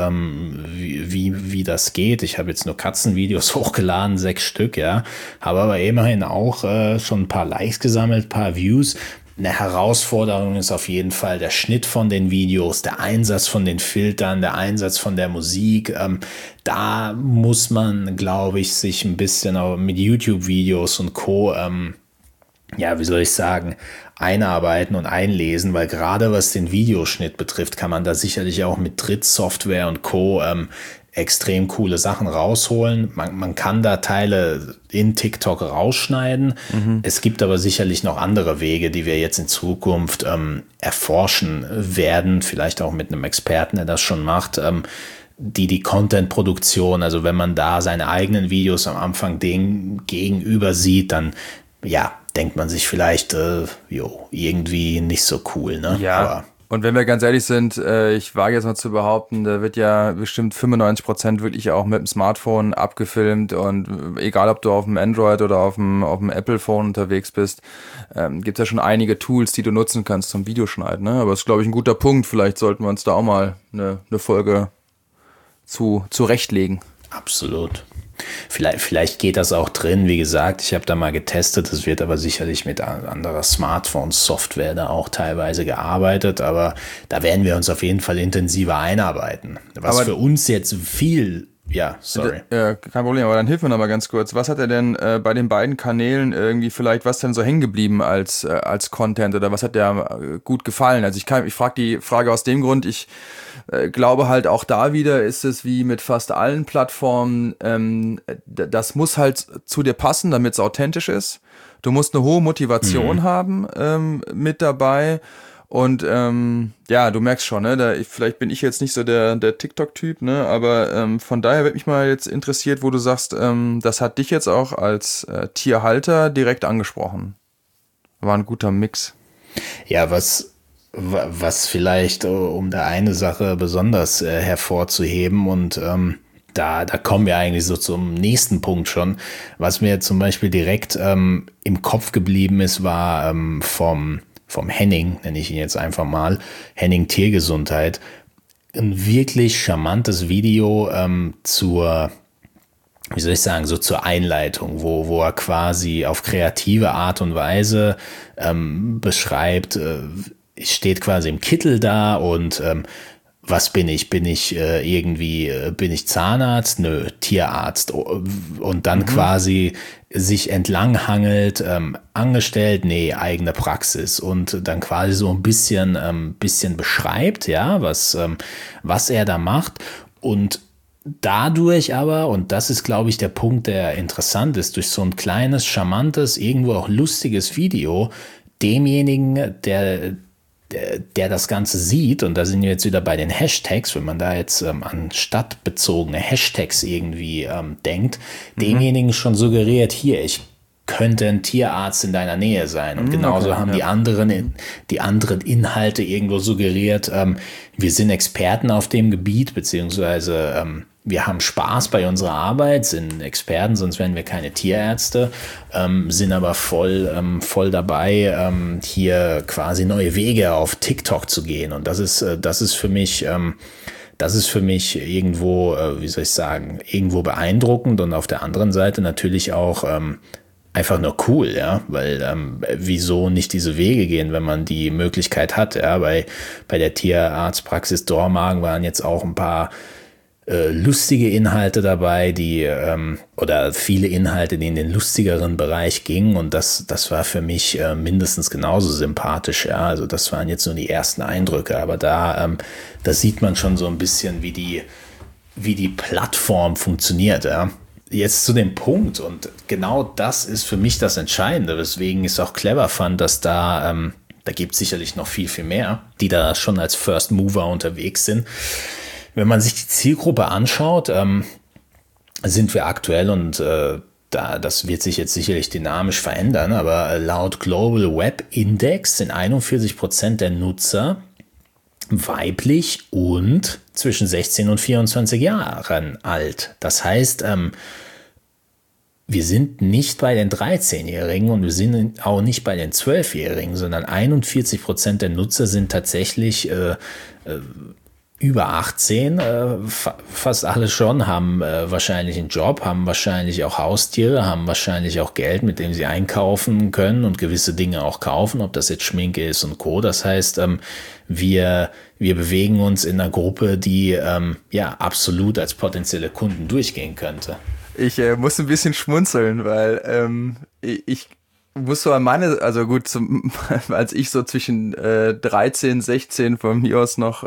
wie das geht. Ich habe jetzt nur Katzenvideos hochgeladen, 6 Stück, ja, habe aber immerhin auch schon ein paar Likes gesammelt, ein paar Views. Eine Herausforderung ist auf jeden Fall der Schnitt von den Videos, der Einsatz von den Filtern, der Einsatz von der Musik. Da muss man, glaube ich, sich ein bisschen auch mit YouTube-Videos und Co., wie soll ich sagen, einarbeiten und einlesen, weil gerade was den Videoschnitt betrifft, kann man da sicherlich auch mit Drittsoftware und Co. Extrem coole Sachen rausholen. Man kann da Teile in TikTok rausschneiden. Es gibt aber sicherlich noch andere Wege, die wir jetzt in Zukunft erforschen werden, vielleicht auch mit einem Experten, der das schon macht, die Content-Produktion, also wenn man da seine eigenen Videos am Anfang dem gegenüber sieht, dann denkt man sich vielleicht, irgendwie nicht so cool, ne? Ja. Aber und wenn wir ganz ehrlich sind, ich wage jetzt mal zu behaupten, da wird ja bestimmt 95% wirklich auch mit dem Smartphone abgefilmt, und egal ob du auf dem Android oder auf dem Apple-Phone unterwegs bist, gibt es ja schon einige Tools, die du nutzen kannst zum Videoschneiden, ne? Aber das ist, glaube ich, ein guter Punkt. Vielleicht sollten wir uns da auch mal eine Folge zurechtlegen. Absolut. Vielleicht geht das auch drin, wie gesagt, ich habe da mal getestet, es wird aber sicherlich mit anderer Smartphone-Software da auch teilweise gearbeitet, aber da werden wir uns auf jeden Fall intensiver einarbeiten. Was aber für uns jetzt viel Ja, sorry. Kein Problem, aber dann hilf mir noch mal ganz kurz. Was hat er denn bei den beiden Kanälen irgendwie vielleicht, was denn so hängen geblieben als Content oder was hat dir gut gefallen? Also ich frage die Frage aus dem Grund, ich glaube halt auch da wieder ist es wie mit fast allen Plattformen, das muss halt zu dir passen, damit es authentisch ist. Du musst eine hohe Motivation haben mit dabei. Und ja, du merkst schon, ne, vielleicht bin ich jetzt nicht so der TikTok-Typ, ne, aber von daher wird mich mal jetzt interessiert, wo du sagst, das hat dich jetzt auch als Tierhalter direkt angesprochen. War ein guter Mix. Ja, was vielleicht, um da eine Sache besonders hervorzuheben und da kommen wir eigentlich so zum nächsten Punkt schon. Was mir zum Beispiel direkt im Kopf geblieben ist, war vom Henning, nenne ich ihn jetzt einfach mal, Henning Tiergesundheit, ein wirklich charmantes Video zur Einleitung, wo er quasi auf kreative Art und Weise beschreibt, steht quasi im Kittel da und was bin ich? Bin ich bin ich Zahnarzt? Nö, Tierarzt. Und dann quasi sich entlanghangelt, angestellt, nee, eigene Praxis. Und dann quasi so ein bisschen beschreibt, ja, was er da macht. Und dadurch aber, und das ist, glaube ich, der Punkt, der interessant ist, durch so ein kleines, charmantes, irgendwo auch lustiges Video, demjenigen, der das Ganze sieht, und da sind wir jetzt wieder bei den Hashtags, wenn man da jetzt an stadtbezogene Hashtags irgendwie denkt, demjenigen schon suggeriert, hier, ich könnte ein Tierarzt in deiner Nähe sein. Und genauso haben die anderen Inhalte irgendwo suggeriert, wir sind Experten auf dem Gebiet, beziehungsweise wir haben Spaß bei unserer Arbeit, sind Experten, sonst wären wir keine Tierärzte, sind aber voll dabei, hier quasi neue Wege auf TikTok zu gehen. Und das ist für mich irgendwo, irgendwo beeindruckend und auf der anderen Seite natürlich auch einfach nur cool, ja, weil wieso nicht diese Wege gehen, wenn man die Möglichkeit hat, ja, bei der Tierarztpraxis Dormagen waren jetzt auch ein paar lustige Inhalte dabei, oder viele Inhalte, die in den lustigeren Bereich gingen, und das war für mich mindestens genauso sympathisch, ja, also das waren jetzt nur die ersten Eindrücke, aber da sieht man schon so ein bisschen, wie die Plattform funktioniert, ja. Jetzt zu dem Punkt, und genau das ist für mich das Entscheidende, weswegen ich es auch clever fand, dass da gibt es sicherlich noch viel, viel mehr, die da schon als First Mover unterwegs sind. Wenn man sich die Zielgruppe anschaut, sind wir aktuell, und das wird sich jetzt sicherlich dynamisch verändern, aber laut Global Web Index sind 41% der Nutzer weiblich und zwischen 16 und 24 Jahren alt. Das heißt, wir sind nicht bei den 13-Jährigen und wir sind auch nicht bei den 12-Jährigen, sondern 41% der Nutzer sind tatsächlich über 18, fast alle schon, haben wahrscheinlich einen Job, haben wahrscheinlich auch Haustiere, haben wahrscheinlich auch Geld, mit dem sie einkaufen können und gewisse Dinge auch kaufen, ob das jetzt Schminke ist und Co. Das heißt, wir bewegen uns in einer Gruppe, die absolut als potenzielle Kunden durchgehen könnte. Ich muss ein bisschen schmunzeln, weil ich muss so an also gut, als ich so zwischen 13, 16 von mir aus noch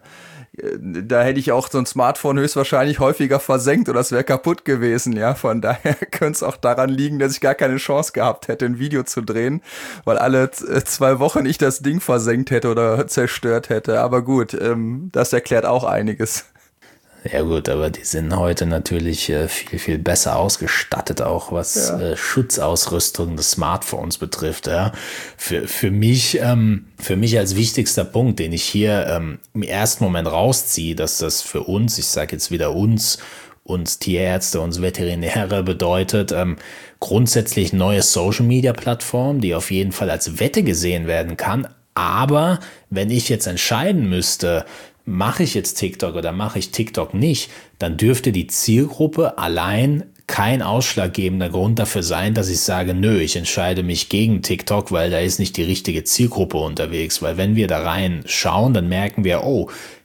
da hätte ich auch so ein Smartphone höchstwahrscheinlich häufiger versenkt oder es wäre kaputt gewesen, ja, von daher könnte es auch daran liegen, dass ich gar keine Chance gehabt hätte, ein Video zu drehen, weil alle 2 Wochen ich das Ding versenkt hätte oder zerstört hätte, aber gut, das erklärt auch einiges. Ja gut, aber die sind heute natürlich viel, viel besser ausgestattet, auch was Schutzausrüstung des Smartphones betrifft. Ja. Für mich als wichtigster Punkt, den ich hier im ersten Moment rausziehe, dass das für uns, ich sage jetzt wieder uns Tierärzte, uns Veterinäre bedeutet, grundsätzlich neue Social-Media-Plattform, die auf jeden Fall als Wette gesehen werden kann. Aber wenn ich jetzt entscheiden müsste, mache ich jetzt TikTok oder mache ich TikTok nicht, dann dürfte die Zielgruppe allein kein ausschlaggebender Grund dafür sein, dass ich sage, nö, ich entscheide mich gegen TikTok, weil da ist nicht die richtige Zielgruppe unterwegs. Weil wenn wir da rein schauen, dann merken wir, oh,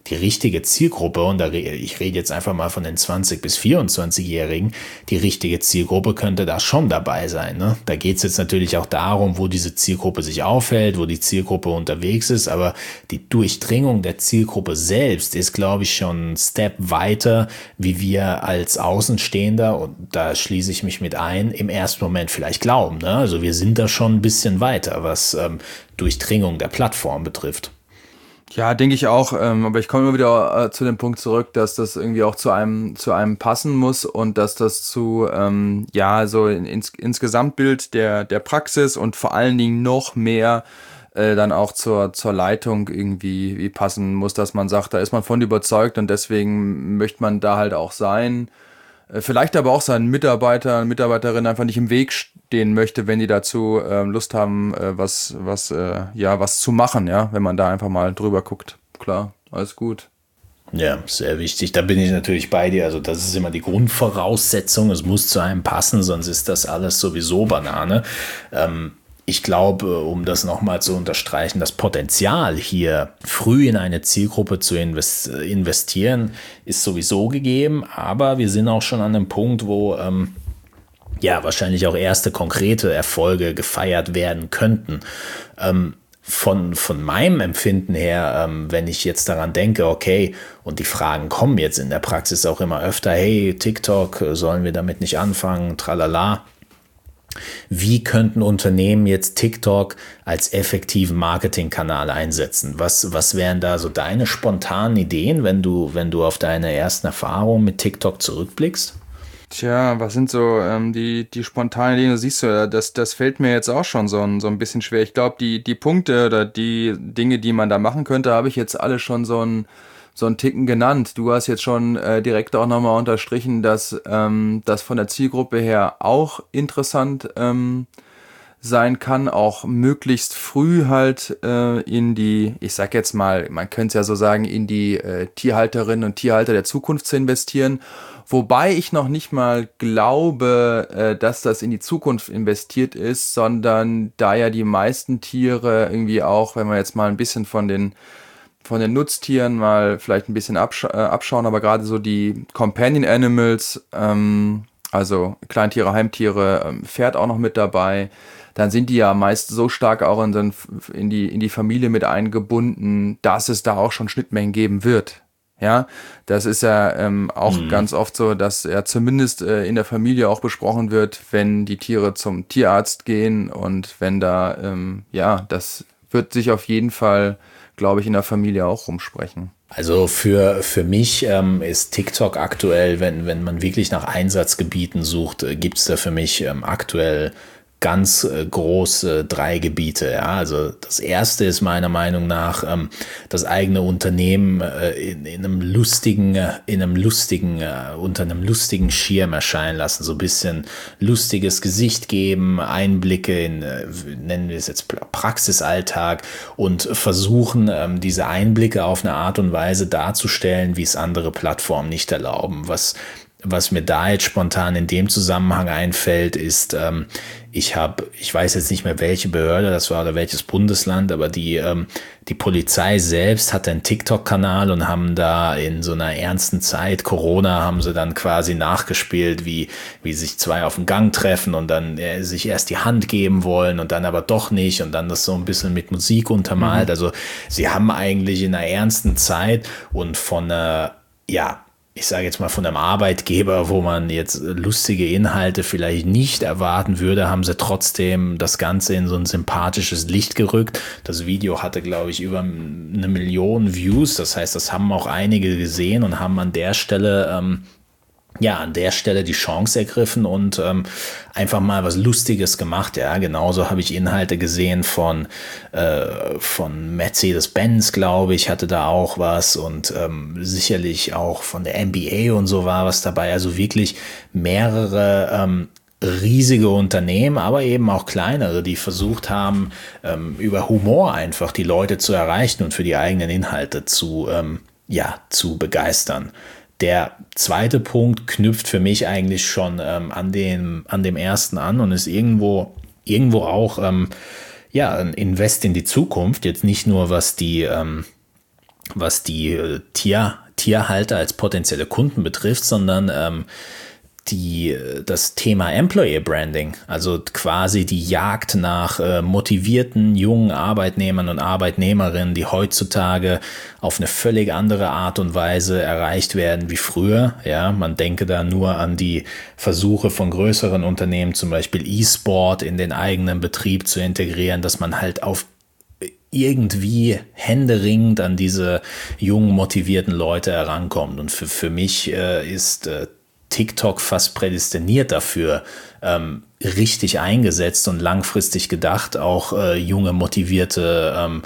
die richtige Zielgruppe, und ich rede jetzt einfach mal von den 20- bis 24-Jährigen, die richtige Zielgruppe könnte da schon dabei sein. Ne? Da geht es jetzt natürlich auch darum, wo diese Zielgruppe sich aufhält, wo die Zielgruppe unterwegs ist, aber die Durchdringung der Zielgruppe selbst ist, glaube ich, schon ein Step weiter, wie wir als Außenstehender, und da schließe ich mich mit ein, im ersten Moment vielleicht glauben. Ne? Also wir sind da schon ein bisschen weiter, was Durchdringung der Plattform betrifft. Ja, denke ich auch, aber ich komme immer wieder zu dem Punkt zurück, dass das irgendwie auch zu einem passen muss und dass das zu, so ins Gesamtbild der Praxis und vor allen Dingen noch mehr dann auch zur Leitung irgendwie passen muss, dass man sagt, da ist man von überzeugt und deswegen möchte man da halt auch sein. Vielleicht aber auch seinen Mitarbeiterinnen einfach nicht im Weg stehen möchte, wenn die dazu Lust haben, was zu machen, ja, wenn man da einfach mal drüber guckt. Klar, alles gut. Ja, sehr wichtig. Da bin ich natürlich bei dir. Also das ist immer die Grundvoraussetzung. Es muss zu einem passen, sonst ist das alles sowieso Banane. Ich glaube, um das nochmal zu unterstreichen, das Potenzial hier früh in eine Zielgruppe zu investieren, ist sowieso gegeben. Aber wir sind auch schon an einem Punkt, wo wahrscheinlich auch erste konkrete Erfolge gefeiert werden könnten. Von meinem Empfinden her, wenn ich jetzt daran denke, okay, und die Fragen kommen jetzt in der Praxis auch immer öfter, hey, TikTok, sollen wir damit nicht anfangen, tralala. Wie könnten Unternehmen jetzt TikTok als effektiven Marketingkanal einsetzen? Was wären da so deine spontanen Ideen, wenn du auf deine ersten Erfahrungen mit TikTok zurückblickst? Tja, was sind so die spontanen Dinge? Siehst du, das fällt mir jetzt auch schon so ein bisschen schwer. Ich glaube, die Punkte oder die Dinge, die man da machen könnte, habe ich jetzt alle schon so einen Ticken genannt. Du hast jetzt schon direkt auch nochmal unterstrichen, dass das von der Zielgruppe her auch interessant sein kann, auch möglichst früh halt in die, ich sag jetzt mal, man könnte es ja so sagen, in die Tierhalterinnen und Tierhalter der Zukunft zu investieren. Wobei ich noch nicht mal glaube, dass das in die Zukunft investiert ist, sondern da ja die meisten Tiere irgendwie auch, wenn wir jetzt mal ein bisschen von den Nutztieren mal vielleicht ein bisschen abschauen, aber gerade so die Companion Animals, also Kleintiere, Heimtiere, Pferd auch noch mit dabei, dann sind die ja meist so stark auch in die Familie mit eingebunden, dass es da auch schon Schnittmengen geben wird. Ja, das ist ja auch ganz oft so, dass ja zumindest in der Familie auch besprochen wird, wenn die Tiere zum Tierarzt gehen und wenn da, das wird sich auf jeden Fall, glaube ich, in der Familie auch rumsprechen. Also für mich ist TikTok aktuell, wenn man wirklich nach Einsatzgebieten sucht, gibt es da für mich aktuell ganz große 3 Gebiete. Ja, also das erste ist meiner Meinung nach das eigene Unternehmen unter einem lustigen Schirm erscheinen lassen, so ein bisschen lustiges Gesicht geben, Einblicke in, nennen wir es jetzt Praxisalltag, und versuchen diese Einblicke auf eine Art und Weise darzustellen, wie es andere Plattformen nicht erlauben. Was mir da jetzt spontan in dem Zusammenhang einfällt, ist, ich weiß jetzt nicht mehr, welche Behörde das war oder welches Bundesland, aber die Polizei selbst hatte einen TikTok-Kanal und haben da in so einer ernsten Zeit, Corona, haben sie dann quasi nachgespielt, wie sich 2 auf dem Gang treffen und dann sich erst die Hand geben wollen und dann aber doch nicht und dann das so ein bisschen mit Musik untermalt. Also sie haben eigentlich in einer ernsten Zeit und ich sage jetzt mal von einem Arbeitgeber, wo man jetzt lustige Inhalte vielleicht nicht erwarten würde, haben sie trotzdem das Ganze in so ein sympathisches Licht gerückt. Das Video hatte, glaube ich, über 1 Million Views. Das heißt, das haben auch einige gesehen und haben an der Stelle die Chance ergriffen und einfach mal was Lustiges gemacht. Ja, genauso habe ich Inhalte gesehen von Mercedes-Benz, glaube ich, hatte da auch was und sicherlich auch von der NBA und so war was dabei. Also wirklich mehrere riesige Unternehmen, aber eben auch kleinere, die versucht haben, über Humor einfach die Leute zu erreichen und für die eigenen Inhalte zu begeistern. Der zweite Punkt knüpft für mich eigentlich schon an dem ersten an und ist irgendwo auch ein Invest in die Zukunft. Jetzt nicht nur was die was die Tierhalter als potenzielle Kunden betrifft, sondern das Thema Employer Branding, also quasi die Jagd nach motivierten jungen Arbeitnehmern und Arbeitnehmerinnen, die heutzutage auf eine völlig andere Art und Weise erreicht werden wie früher. Ja, man denke da nur an die Versuche von größeren Unternehmen, zum Beispiel E-Sport in den eigenen Betrieb zu integrieren, dass man halt auf irgendwie händeringend an diese jungen, motivierten Leute herankommt. Und für mich ist TikTok fast prädestiniert dafür, richtig eingesetzt und langfristig gedacht, auch junge motivierte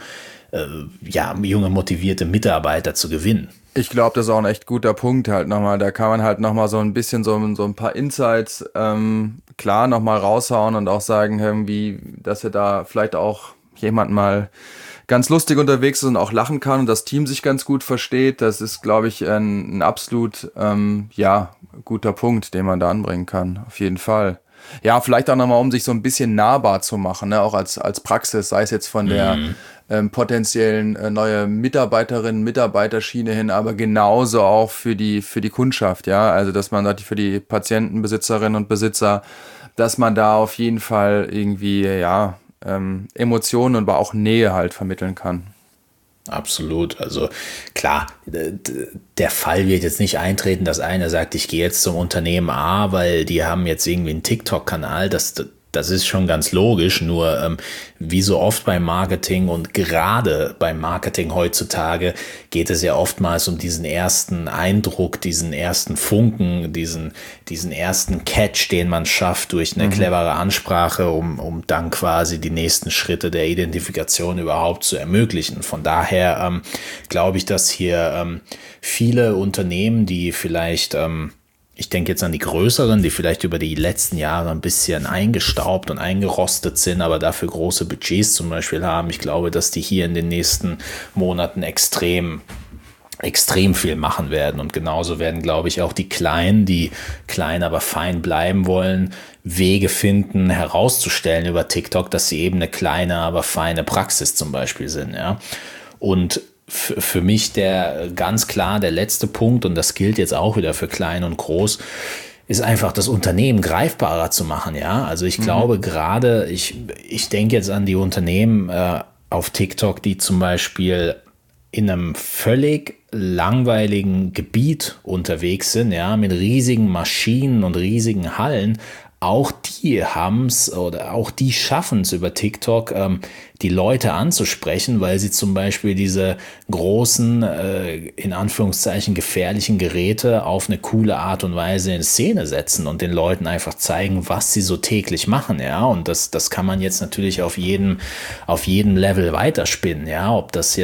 Mitarbeiter zu gewinnen. Ich glaube, das ist auch ein echt guter Punkt halt nochmal. Da kann man halt nochmal so ein bisschen so ein paar Insights klar nochmal raushauen und auch sagen, irgendwie, dass wir da vielleicht auch jemand mal ganz lustig unterwegs ist und auch lachen kann und das Team sich ganz gut versteht. Das ist, glaube ich, ein absolut guter Punkt, den man da anbringen kann. Auf jeden Fall. Ja, vielleicht auch nochmal, um sich so ein bisschen nahbar zu machen, ne? Auch als Praxis, sei es jetzt von der potenziellen neue Mitarbeiterschiene hin, aber genauso auch für die Kundschaft, ja. Also, dass man für die Patienten, Besitzerinnen und Besitzer, dass man da auf jeden Fall irgendwie, Emotionen und aber auch Nähe halt vermitteln kann. Absolut. Also klar, der Fall wird jetzt nicht eintreten, dass einer sagt, ich gehe jetzt zum Unternehmen A, weil die haben jetzt irgendwie einen TikTok-Kanal. Das ist schon ganz logisch, nur wie so oft beim Marketing und gerade beim Marketing heutzutage geht es ja oftmals um diesen ersten Eindruck, diesen ersten Funken, diesen ersten Catch, den man schafft durch eine clevere Ansprache, um dann quasi die nächsten Schritte der Identifikation überhaupt zu ermöglichen. Von daher glaube ich, dass hier viele Unternehmen, die vielleicht ich denke jetzt an die größeren, die vielleicht über die letzten Jahre ein bisschen eingestaubt und eingerostet sind, aber dafür große Budgets zum Beispiel haben. Ich glaube, dass die hier in den nächsten Monaten extrem viel machen werden. Und genauso werden, glaube ich, auch die Kleinen, die klein, aber fein bleiben wollen, Wege finden, herauszustellen über TikTok, dass sie eben eine kleine, aber feine Praxis zum Beispiel sind. Ja? Und für mich ganz klar der letzte Punkt, und das gilt jetzt auch wieder für klein und groß, ist einfach das Unternehmen greifbarer zu machen. Ja, also ich glaube gerade, ich denke jetzt an die Unternehmen auf TikTok, die zum Beispiel in einem völlig langweiligen Gebiet unterwegs sind, ja, mit riesigen Maschinen und riesigen Hallen. Auch die haben's oder auch die schaffen es über TikTok, die Leute anzusprechen, weil sie zum Beispiel diese großen, in Anführungszeichen gefährlichen Geräte auf eine coole Art und Weise in Szene setzen und den Leuten einfach zeigen, was sie so täglich machen, ja. Und das kann man jetzt natürlich auf jedem Level weiterspinnen, ja. Ob das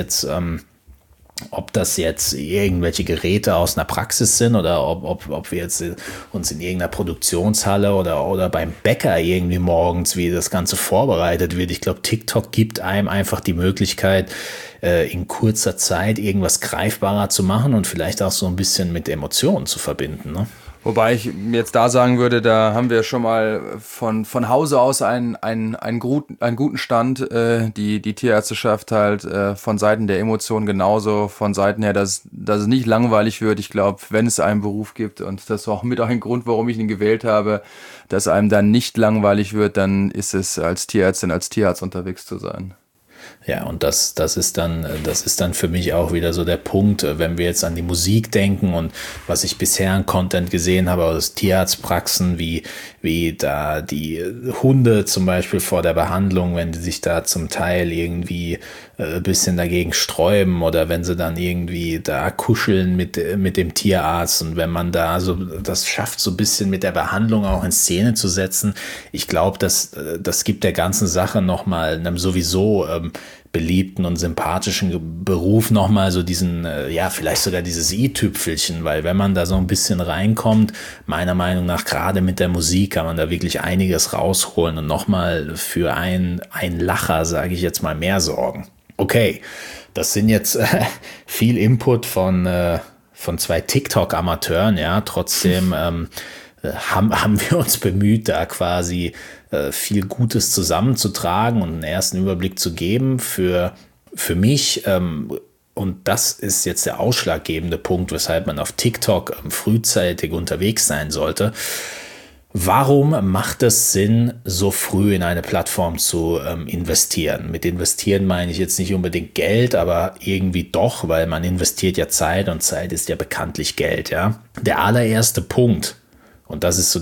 jetzt irgendwelche Geräte aus einer Praxis sind oder ob wir jetzt uns in irgendeiner Produktionshalle oder beim Bäcker irgendwie morgens, wie das Ganze vorbereitet wird. Ich glaube, TikTok gibt einem einfach die Möglichkeit, in kurzer Zeit irgendwas greifbarer zu machen und vielleicht auch so ein bisschen mit Emotionen zu verbinden, ne? Wobei ich jetzt da sagen würde, da haben wir schon mal von Hause aus einen guten Stand, die Tierärzteschaft halt von Seiten der Emotionen genauso, von Seiten her, dass es nicht langweilig wird. Ich glaube, wenn es einen Beruf gibt, und das ist auch mit ein Grund, warum ich ihn gewählt habe, dass einem dann nicht langweilig wird, dann ist es als Tierärztin, als Tierarzt unterwegs zu sein. Ja, und das ist dann für mich auch wieder so der Punkt, wenn wir jetzt an die Musik denken und was ich bisher an Content gesehen habe aus Tierarztpraxen, wie da die Hunde zum Beispiel vor der Behandlung, wenn die sich da zum Teil irgendwie ein bisschen dagegen sträuben oder wenn sie dann irgendwie da kuscheln mit dem Tierarzt und wenn man da so das schafft, so ein bisschen mit der Behandlung auch in Szene zu setzen. Ich glaube, das gibt der ganzen Sache nochmal einem sowieso beliebten und sympathischen Beruf nochmal so diesen, vielleicht sogar dieses i-Tüpfelchen, weil wenn man da so ein bisschen reinkommt, meiner Meinung nach gerade mit der Musik kann man da wirklich einiges rausholen und nochmal für ein Lacher, sage ich jetzt mal, mehr sorgen. Okay, das sind jetzt viel Input von 2 TikTok-Amateuren, ja, trotzdem haben wir uns bemüht, da quasi viel Gutes zusammenzutragen und einen ersten Überblick zu geben. Für mich und das ist jetzt der ausschlaggebende Punkt, weshalb man auf TikTok frühzeitig unterwegs sein sollte. Warum macht es Sinn, so früh in eine Plattform zu investieren? Mit investieren meine ich jetzt nicht unbedingt Geld, aber irgendwie doch, weil man investiert ja Zeit und Zeit ist ja bekanntlich Geld. Ja? Der allererste Punkt, und das ist so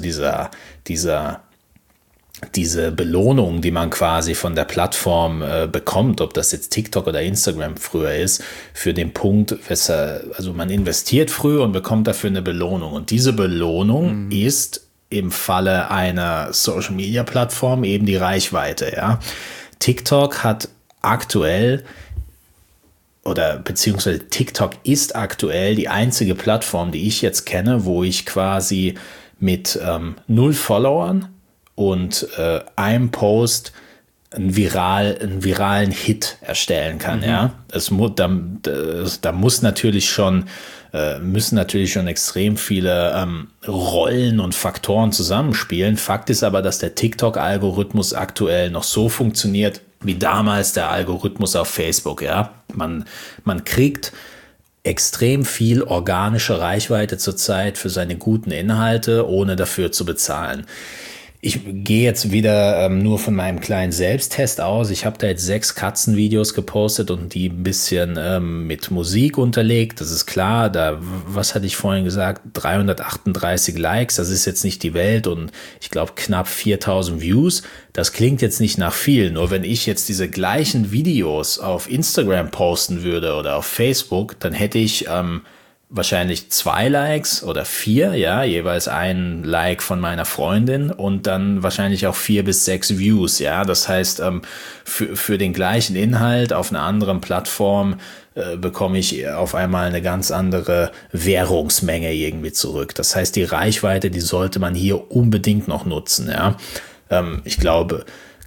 diese Belohnung, die man quasi von der Plattform bekommt, ob das jetzt TikTok oder Instagram früher ist, für den Punkt, also man investiert früh und bekommt dafür eine Belohnung. Und diese Belohnung ist im Falle einer Social-Media-Plattform eben die Reichweite. Ja? TikTok hat aktuell beziehungsweise TikTok ist aktuell die einzige Plattform, die ich jetzt kenne, wo ich quasi mit 0 Followern und einem Post einen viralen Hit erstellen kann. Ja? Da müssen natürlich schon extrem viele Rollen und Faktoren zusammenspielen. Fakt ist aber, dass der TikTok-Algorithmus aktuell noch so funktioniert wie damals der Algorithmus auf Facebook. Ja? Man kriegt extrem viel organische Reichweite zurzeit für seine guten Inhalte, ohne dafür zu bezahlen. Ich gehe jetzt wieder nur von meinem kleinen Selbsttest aus. Ich habe da jetzt 6 Katzenvideos gepostet und die ein bisschen mit Musik unterlegt. Das ist klar, was hatte ich vorhin gesagt, 338 Likes, das ist jetzt nicht die Welt und ich glaube knapp 4000 Views. Das klingt jetzt nicht nach viel, nur wenn ich jetzt diese gleichen Videos auf Instagram posten würde oder auf Facebook, dann hätte ich wahrscheinlich 2 Likes oder 4, ja, jeweils ein Like von meiner Freundin und dann wahrscheinlich auch 4 bis 6 Views, ja, das heißt, für den gleichen Inhalt auf einer anderen Plattform bekomme ich auf einmal eine ganz andere Währungsmenge irgendwie zurück. Das heißt, die Reichweite, die sollte man hier unbedingt noch nutzen, ja. Ich glaube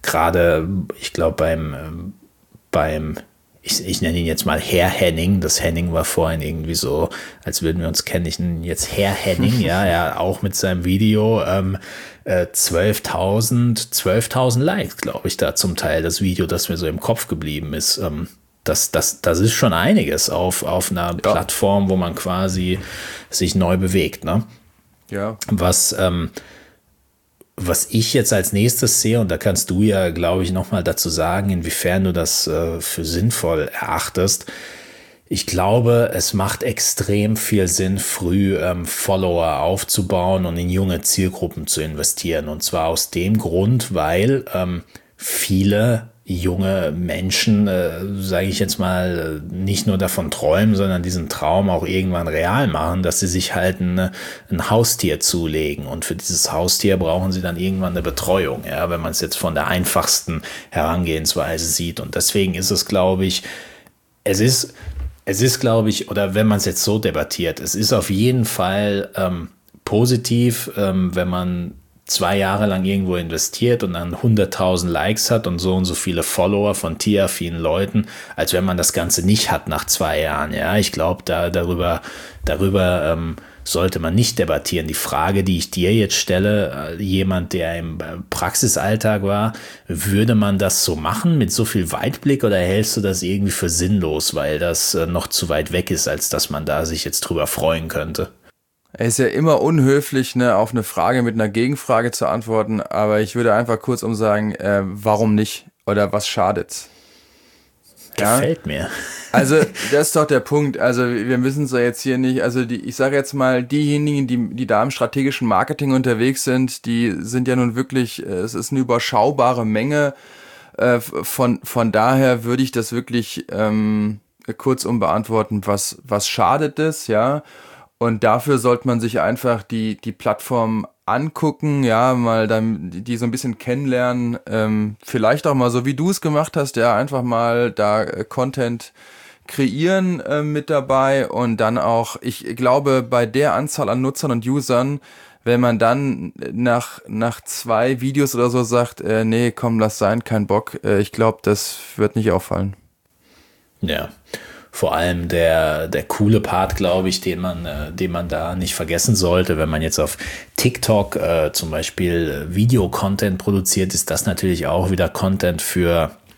beim ich nenne ihn jetzt mal Herr Henning. Das Henning war vorhin irgendwie so, als würden wir uns kennen. Ich nenne ihn jetzt Herr Henning, ja, auch mit seinem Video 12.000 Likes, glaube ich, da zum Teil das Video, das mir so im Kopf geblieben ist. Das ist schon einiges auf einer Plattform, wo man quasi sich neu bewegt, ne? Ja. Was ich jetzt als nächstes sehe, und da kannst du ja, glaube ich, nochmal dazu sagen, inwiefern du das für sinnvoll erachtest. Ich glaube, es macht extrem viel Sinn, früh Follower aufzubauen und in junge Zielgruppen zu investieren. Und zwar aus dem Grund, weil viele junge Menschen, sage ich jetzt mal, nicht nur davon träumen, sondern diesen Traum auch irgendwann real machen, dass sie sich halt ein Haustier zulegen. Und für dieses Haustier brauchen sie dann irgendwann eine Betreuung, ja, wenn man es jetzt von der einfachsten Herangehensweise sieht. Und deswegen ist es, glaube ich, oder wenn man es jetzt so debattiert, es ist auf jeden Fall positiv, wenn man 2 Jahre lang irgendwo investiert und dann 100.000 Likes hat und so viele Follower von tierafinen Leuten, als wenn man das Ganze nicht hat nach 2 Jahren. Ja, ich glaube, darüber sollte man nicht debattieren. Die Frage, die ich dir jetzt stelle, jemand, der im Praxisalltag war, würde man das so machen mit so viel Weitblick oder hältst du das irgendwie für sinnlos, weil das noch zu weit weg ist, als dass man da sich jetzt drüber freuen könnte? Es ist ja immer unhöflich, ne, auf eine Frage mit einer Gegenfrage zu antworten, aber ich würde einfach kurzum sagen, warum nicht oder was schadet's? Gefällt mir. Also das ist doch der Punkt. Also wir müssen es ja jetzt hier nicht, also ich sage jetzt mal, diejenigen, die da im strategischen Marketing unterwegs sind, die sind ja nun wirklich, es ist eine überschaubare Menge. Von daher würde ich das wirklich kurzum beantworten, was schadet es, ja? Und dafür sollte man sich einfach die Plattform angucken, ja, mal dann die so ein bisschen kennenlernen, vielleicht auch mal so wie du es gemacht hast, ja, einfach mal da Content kreieren mit dabei und dann auch, ich glaube, bei der Anzahl an Nutzern und Usern, wenn man dann nach 2 Videos oder so sagt, nee, komm, lass sein, kein Bock, ich glaube, das wird nicht auffallen. Ja. Vor allem der coole Part, glaube ich, den man da nicht vergessen sollte, wenn man jetzt auf TikTok zum Beispiel Videocontent produziert, ist das natürlich auch wieder Content für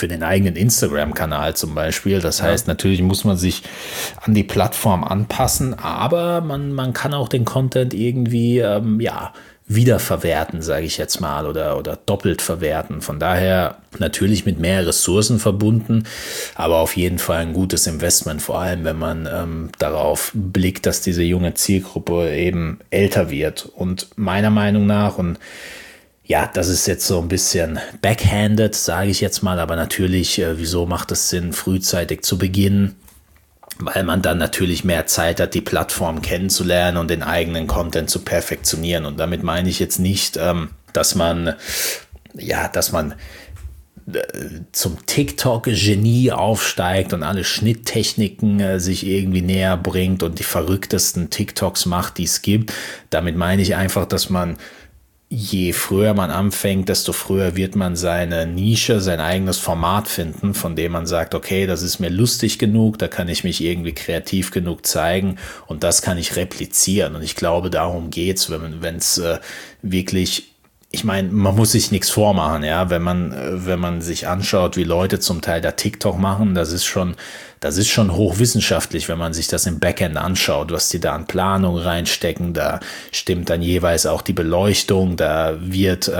für den eigenen Instagram-Kanal zum Beispiel. Das heißt, natürlich muss man sich an die Plattform anpassen, aber man kann auch den Content irgendwie, wiederverwerten, sage ich jetzt mal, oder doppelt verwerten. Von daher natürlich mit mehr Ressourcen verbunden, aber auf jeden Fall ein gutes Investment, vor allem wenn man darauf blickt, dass diese junge Zielgruppe eben älter wird. Und meiner Meinung nach, und ja, das ist jetzt so ein bisschen backhanded, sage ich jetzt mal, aber natürlich, wieso macht es Sinn, frühzeitig zu beginnen? Weil man dann natürlich mehr Zeit hat, die Plattform kennenzulernen und den eigenen Content zu perfektionieren. Und damit meine ich jetzt nicht, dass man zum TikTok-Genie aufsteigt und alle Schnitttechniken sich irgendwie näher bringt und die verrücktesten TikToks macht, die es gibt. Damit meine ich einfach, dass man, je früher man anfängt, desto früher wird man seine Nische, sein eigenes Format finden, von dem man sagt, okay, das ist mir lustig genug, da kann ich mich irgendwie kreativ genug zeigen und das kann ich replizieren. Und ich glaube, darum geht's, wenn es wirklich, ich meine, man muss sich nichts vormachen, ja, wenn man sich anschaut, wie Leute zum Teil da TikTok machen, das ist schon hochwissenschaftlich, wenn man sich das im Backend anschaut, was die da an Planung reinstecken. Da stimmt dann jeweils auch die Beleuchtung, da wird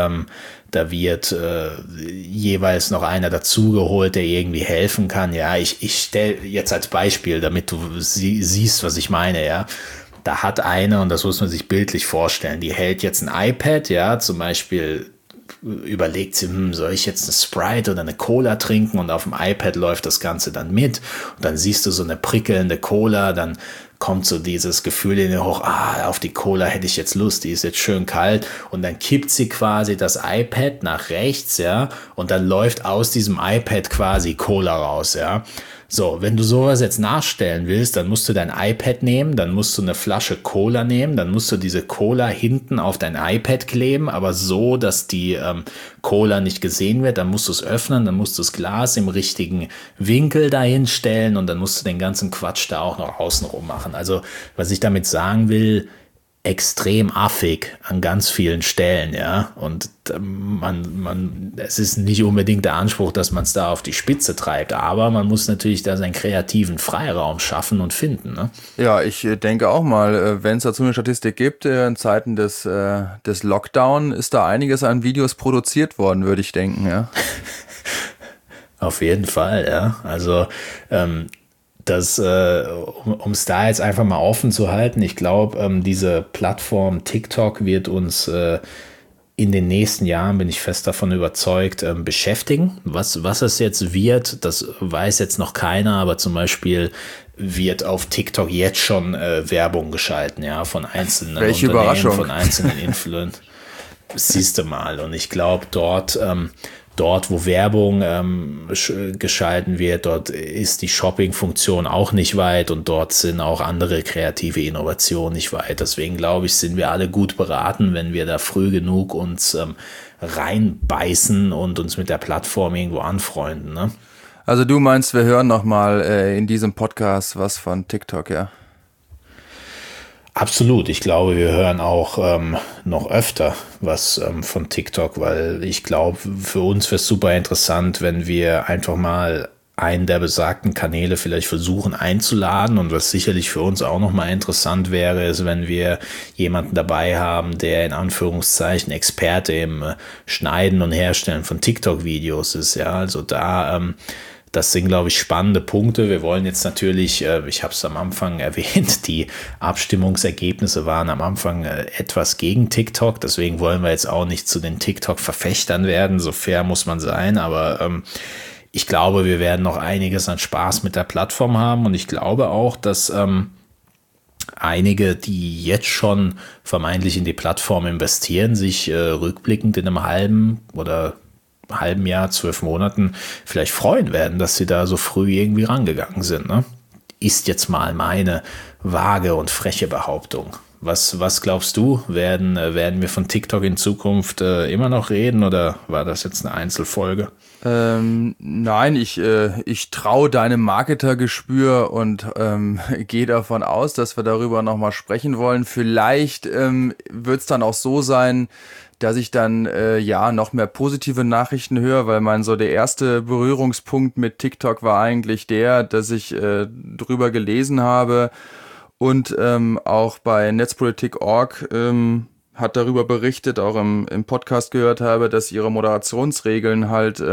jeweils noch einer dazugeholt, der irgendwie helfen kann. Ja, ich stelle jetzt als Beispiel, damit du siehst, was ich meine, ja. Da hat eine, und das muss man sich bildlich vorstellen, die hält jetzt ein iPad, ja, zum Beispiel überlegt sie, soll ich jetzt eine Sprite oder eine Cola trinken, und auf dem iPad läuft das Ganze dann mit und dann siehst du so eine prickelnde Cola, dann kommt so dieses Gefühl in dir hoch, auf die Cola hätte ich jetzt Lust, die ist jetzt schön kalt, und dann kippt sie quasi das iPad nach rechts, ja, und dann läuft aus diesem iPad quasi Cola raus, ja. So, wenn du sowas jetzt nachstellen willst, dann musst du dein iPad nehmen, dann musst du eine Flasche Cola nehmen, dann musst du diese Cola hinten auf dein iPad kleben, aber so, dass die Cola nicht gesehen wird, dann musst du es öffnen, dann musst du das Glas im richtigen Winkel dahin stellen und dann musst du den ganzen Quatsch da auch noch außenrum machen. Also, was ich damit sagen will, extrem affig an ganz vielen Stellen, ja, und es ist nicht unbedingt der Anspruch, dass man es da auf die Spitze treibt, aber man muss natürlich da seinen kreativen Freiraum schaffen und finden, ne? Ja, ich denke auch mal, wenn es dazu eine Statistik gibt, in Zeiten des Lockdown ist da einiges an Videos produziert worden, würde ich denken, ja. Auf jeden Fall, ja, also um es da jetzt einfach mal offen zu halten, ich glaube, diese Plattform TikTok wird uns in den nächsten Jahren, bin ich fest davon überzeugt, beschäftigen. Was es jetzt wird, das weiß jetzt noch keiner, aber zum Beispiel wird auf TikTok jetzt schon Werbung geschalten, ja, von einzelnen Welche Unternehmen, Überraschung. von einzelnen Influencern. Siehst du mal, und ich glaube, dort, wo Werbung geschalten wird, dort ist die Shopping-Funktion auch nicht weit und dort sind auch andere kreative Innovationen nicht weit. Deswegen glaube ich, sind wir alle gut beraten, wenn wir da früh genug uns reinbeißen und uns mit der Plattform irgendwo anfreunden, ne? Also du meinst, wir hören nochmal in diesem Podcast was von TikTok, ja? Absolut. Ich glaube, wir hören auch noch öfter was von TikTok, weil ich glaube, für uns wäre es super interessant, wenn wir einfach mal einen der besagten Kanäle vielleicht versuchen einzuladen, und was sicherlich für uns auch nochmal interessant wäre, ist, wenn wir jemanden dabei haben, der in Anführungszeichen Experte im Schneiden und Herstellen von TikTok-Videos ist. Ja, also das sind, glaube ich, spannende Punkte. Wir wollen jetzt natürlich, ich habe es am Anfang erwähnt, die Abstimmungsergebnisse waren am Anfang etwas gegen TikTok. Deswegen wollen wir jetzt auch nicht zu den TikTok-Verfechtern werden. So fair muss man sein. Aber ich glaube, wir werden noch einiges an Spaß mit der Plattform haben. Und ich glaube auch, dass einige, die jetzt schon vermeintlich in die Plattform investieren, sich rückblickend in einem halben Jahr, 12 Monaten vielleicht freuen werden, dass sie da so früh irgendwie rangegangen sind, ne? Ist jetzt mal meine vage und freche Behauptung. Was glaubst du? Werden wir von TikTok in Zukunft immer noch reden oder war das jetzt eine Einzelfolge? Nein, ich traue deinem Marketergespür und gehe davon aus, dass wir darüber nochmal sprechen wollen. Vielleicht wird es dann auch so sein, dass ich dann noch mehr positive Nachrichten höre, weil so der erste Berührungspunkt mit TikTok war eigentlich der, dass ich drüber gelesen habe und auch bei Netzpolitik.org hat darüber berichtet, auch im Podcast gehört habe, dass ihre Moderationsregeln halt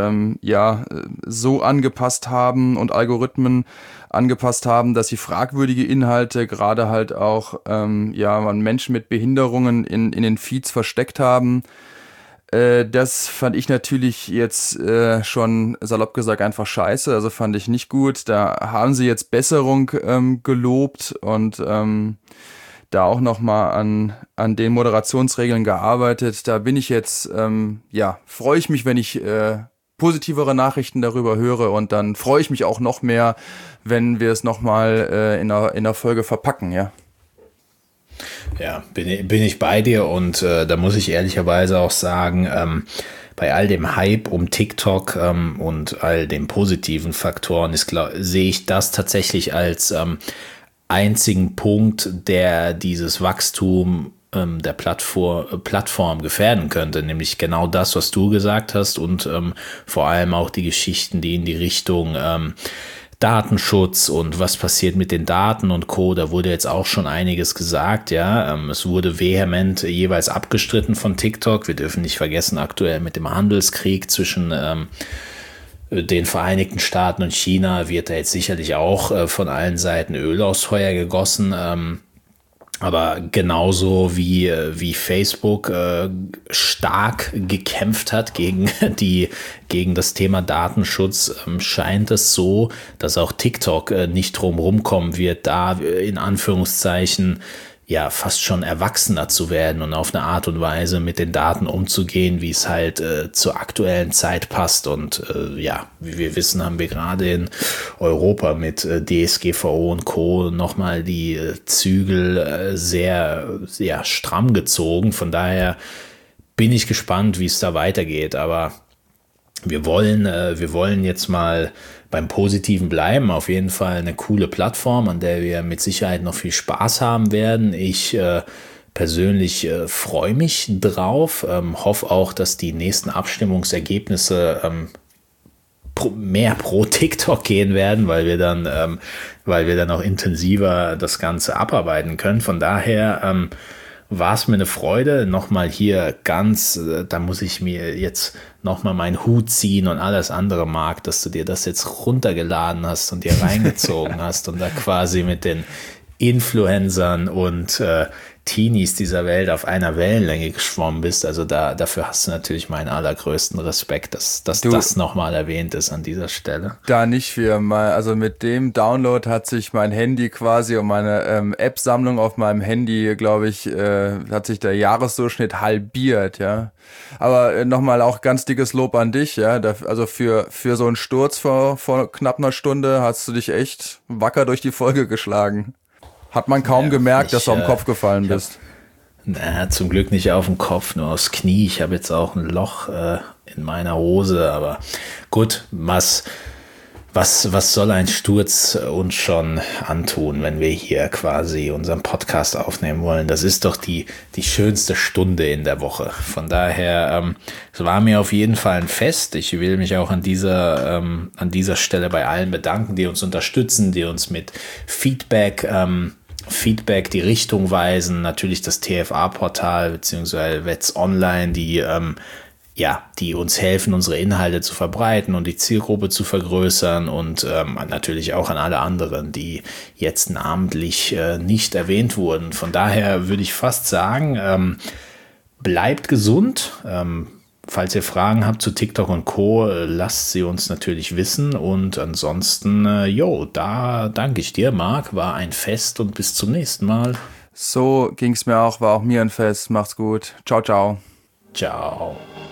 so angepasst haben und Algorithmen angepasst haben, dass sie fragwürdige Inhalte, gerade halt auch Menschen mit Behinderungen in den Feeds versteckt haben. Das fand ich natürlich jetzt schon salopp gesagt einfach scheiße, also fand ich nicht gut. Da haben sie jetzt Besserung gelobt und da auch nochmal an den Moderationsregeln gearbeitet. Da bin ich jetzt, freue ich mich, wenn ich positivere Nachrichten darüber höre und dann freue ich mich auch noch mehr, wenn wir es nochmal in einer Folge verpacken, ja. Ja, bin ich bei dir und da muss ich ehrlicherweise auch sagen, bei all dem Hype um TikTok und all den positiven Faktoren sehe ich das tatsächlich als einzigen Punkt, der dieses Wachstum der Plattform gefährden könnte, nämlich genau das, was du gesagt hast und vor allem auch die Geschichten, die in die Richtung Datenschutz und was passiert mit den Daten und Co. Da wurde jetzt auch schon einiges gesagt, ja. Es wurde vehement jeweils abgestritten von TikTok. Wir dürfen nicht vergessen, aktuell mit dem Handelskrieg zwischen den Vereinigten Staaten und China wird da jetzt sicherlich auch von allen Seiten Öl aufs Feuer gegossen. Aber genauso wie Facebook stark gekämpft hat gegen das Thema Datenschutz, scheint es so, dass auch TikTok nicht drum rumkommen wird, da in Anführungszeichen fast schon erwachsener zu werden und auf eine Art und Weise mit den Daten umzugehen, wie es halt zur aktuellen Zeit passt. Und wie wir wissen, haben wir gerade in Europa mit DSGVO und Co. nochmal die Zügel sehr stramm gezogen. Von daher bin ich gespannt, wie es da weitergeht. Aber wir wollen jetzt mal beim Positiven bleiben. Auf jeden Fall eine coole Plattform, an der wir mit Sicherheit noch viel Spaß haben werden. Ich persönlich freue mich drauf, hoffe auch, dass die nächsten Abstimmungsergebnisse mehr pro TikTok gehen werden, weil wir dann auch intensiver das Ganze abarbeiten können. Von daher war es mir eine Freude, nochmal hier da muss ich mir jetzt nochmal meinen Hut ziehen und alles andere, Marc, dass du dir das jetzt runtergeladen hast und dir reingezogen hast und da quasi mit den Influencern und Teenies dieser Welt auf einer Wellenlänge geschwommen bist. Also dafür hast du natürlich meinen allergrößten Respekt, dass das nochmal erwähnt ist an dieser Stelle. Da nicht für mal, also mit dem Download hat sich mein Handy quasi und meine App-Sammlung auf meinem Handy, glaube ich, hat sich der Jahresdurchschnitt halbiert, ja. Aber nochmal auch ganz dickes Lob an dich, ja. Also für so einen Sturz vor knapp einer Stunde hast du dich echt wacker durch die Folge geschlagen. Hat man kaum gemerkt, dass du am Kopf gefallen bist. Zum Glück nicht auf dem Kopf, nur aufs Knie. Ich habe jetzt auch ein Loch in meiner Hose, aber gut, was soll ein Sturz uns schon antun, wenn wir hier quasi unseren Podcast aufnehmen wollen? Das ist doch die schönste Stunde in der Woche. Von daher, es war mir auf jeden Fall ein Fest. Ich will mich auch an dieser Stelle bei allen bedanken, die uns unterstützen, die uns mit Feedback die Richtung weisen. Natürlich das TFA-Portal beziehungsweise Wets Online, die uns helfen, unsere Inhalte zu verbreiten und die Zielgruppe zu vergrößern und natürlich auch an alle anderen, die jetzt namentlich nicht erwähnt wurden. Von daher würde ich fast sagen, bleibt gesund. Falls ihr Fragen habt zu TikTok und Co., lasst sie uns natürlich wissen. Und ansonsten, da danke ich dir, Marc. War ein Fest und bis zum nächsten Mal. So ging's mir auch, war auch mir ein Fest. Macht's gut. Ciao, ciao. Ciao.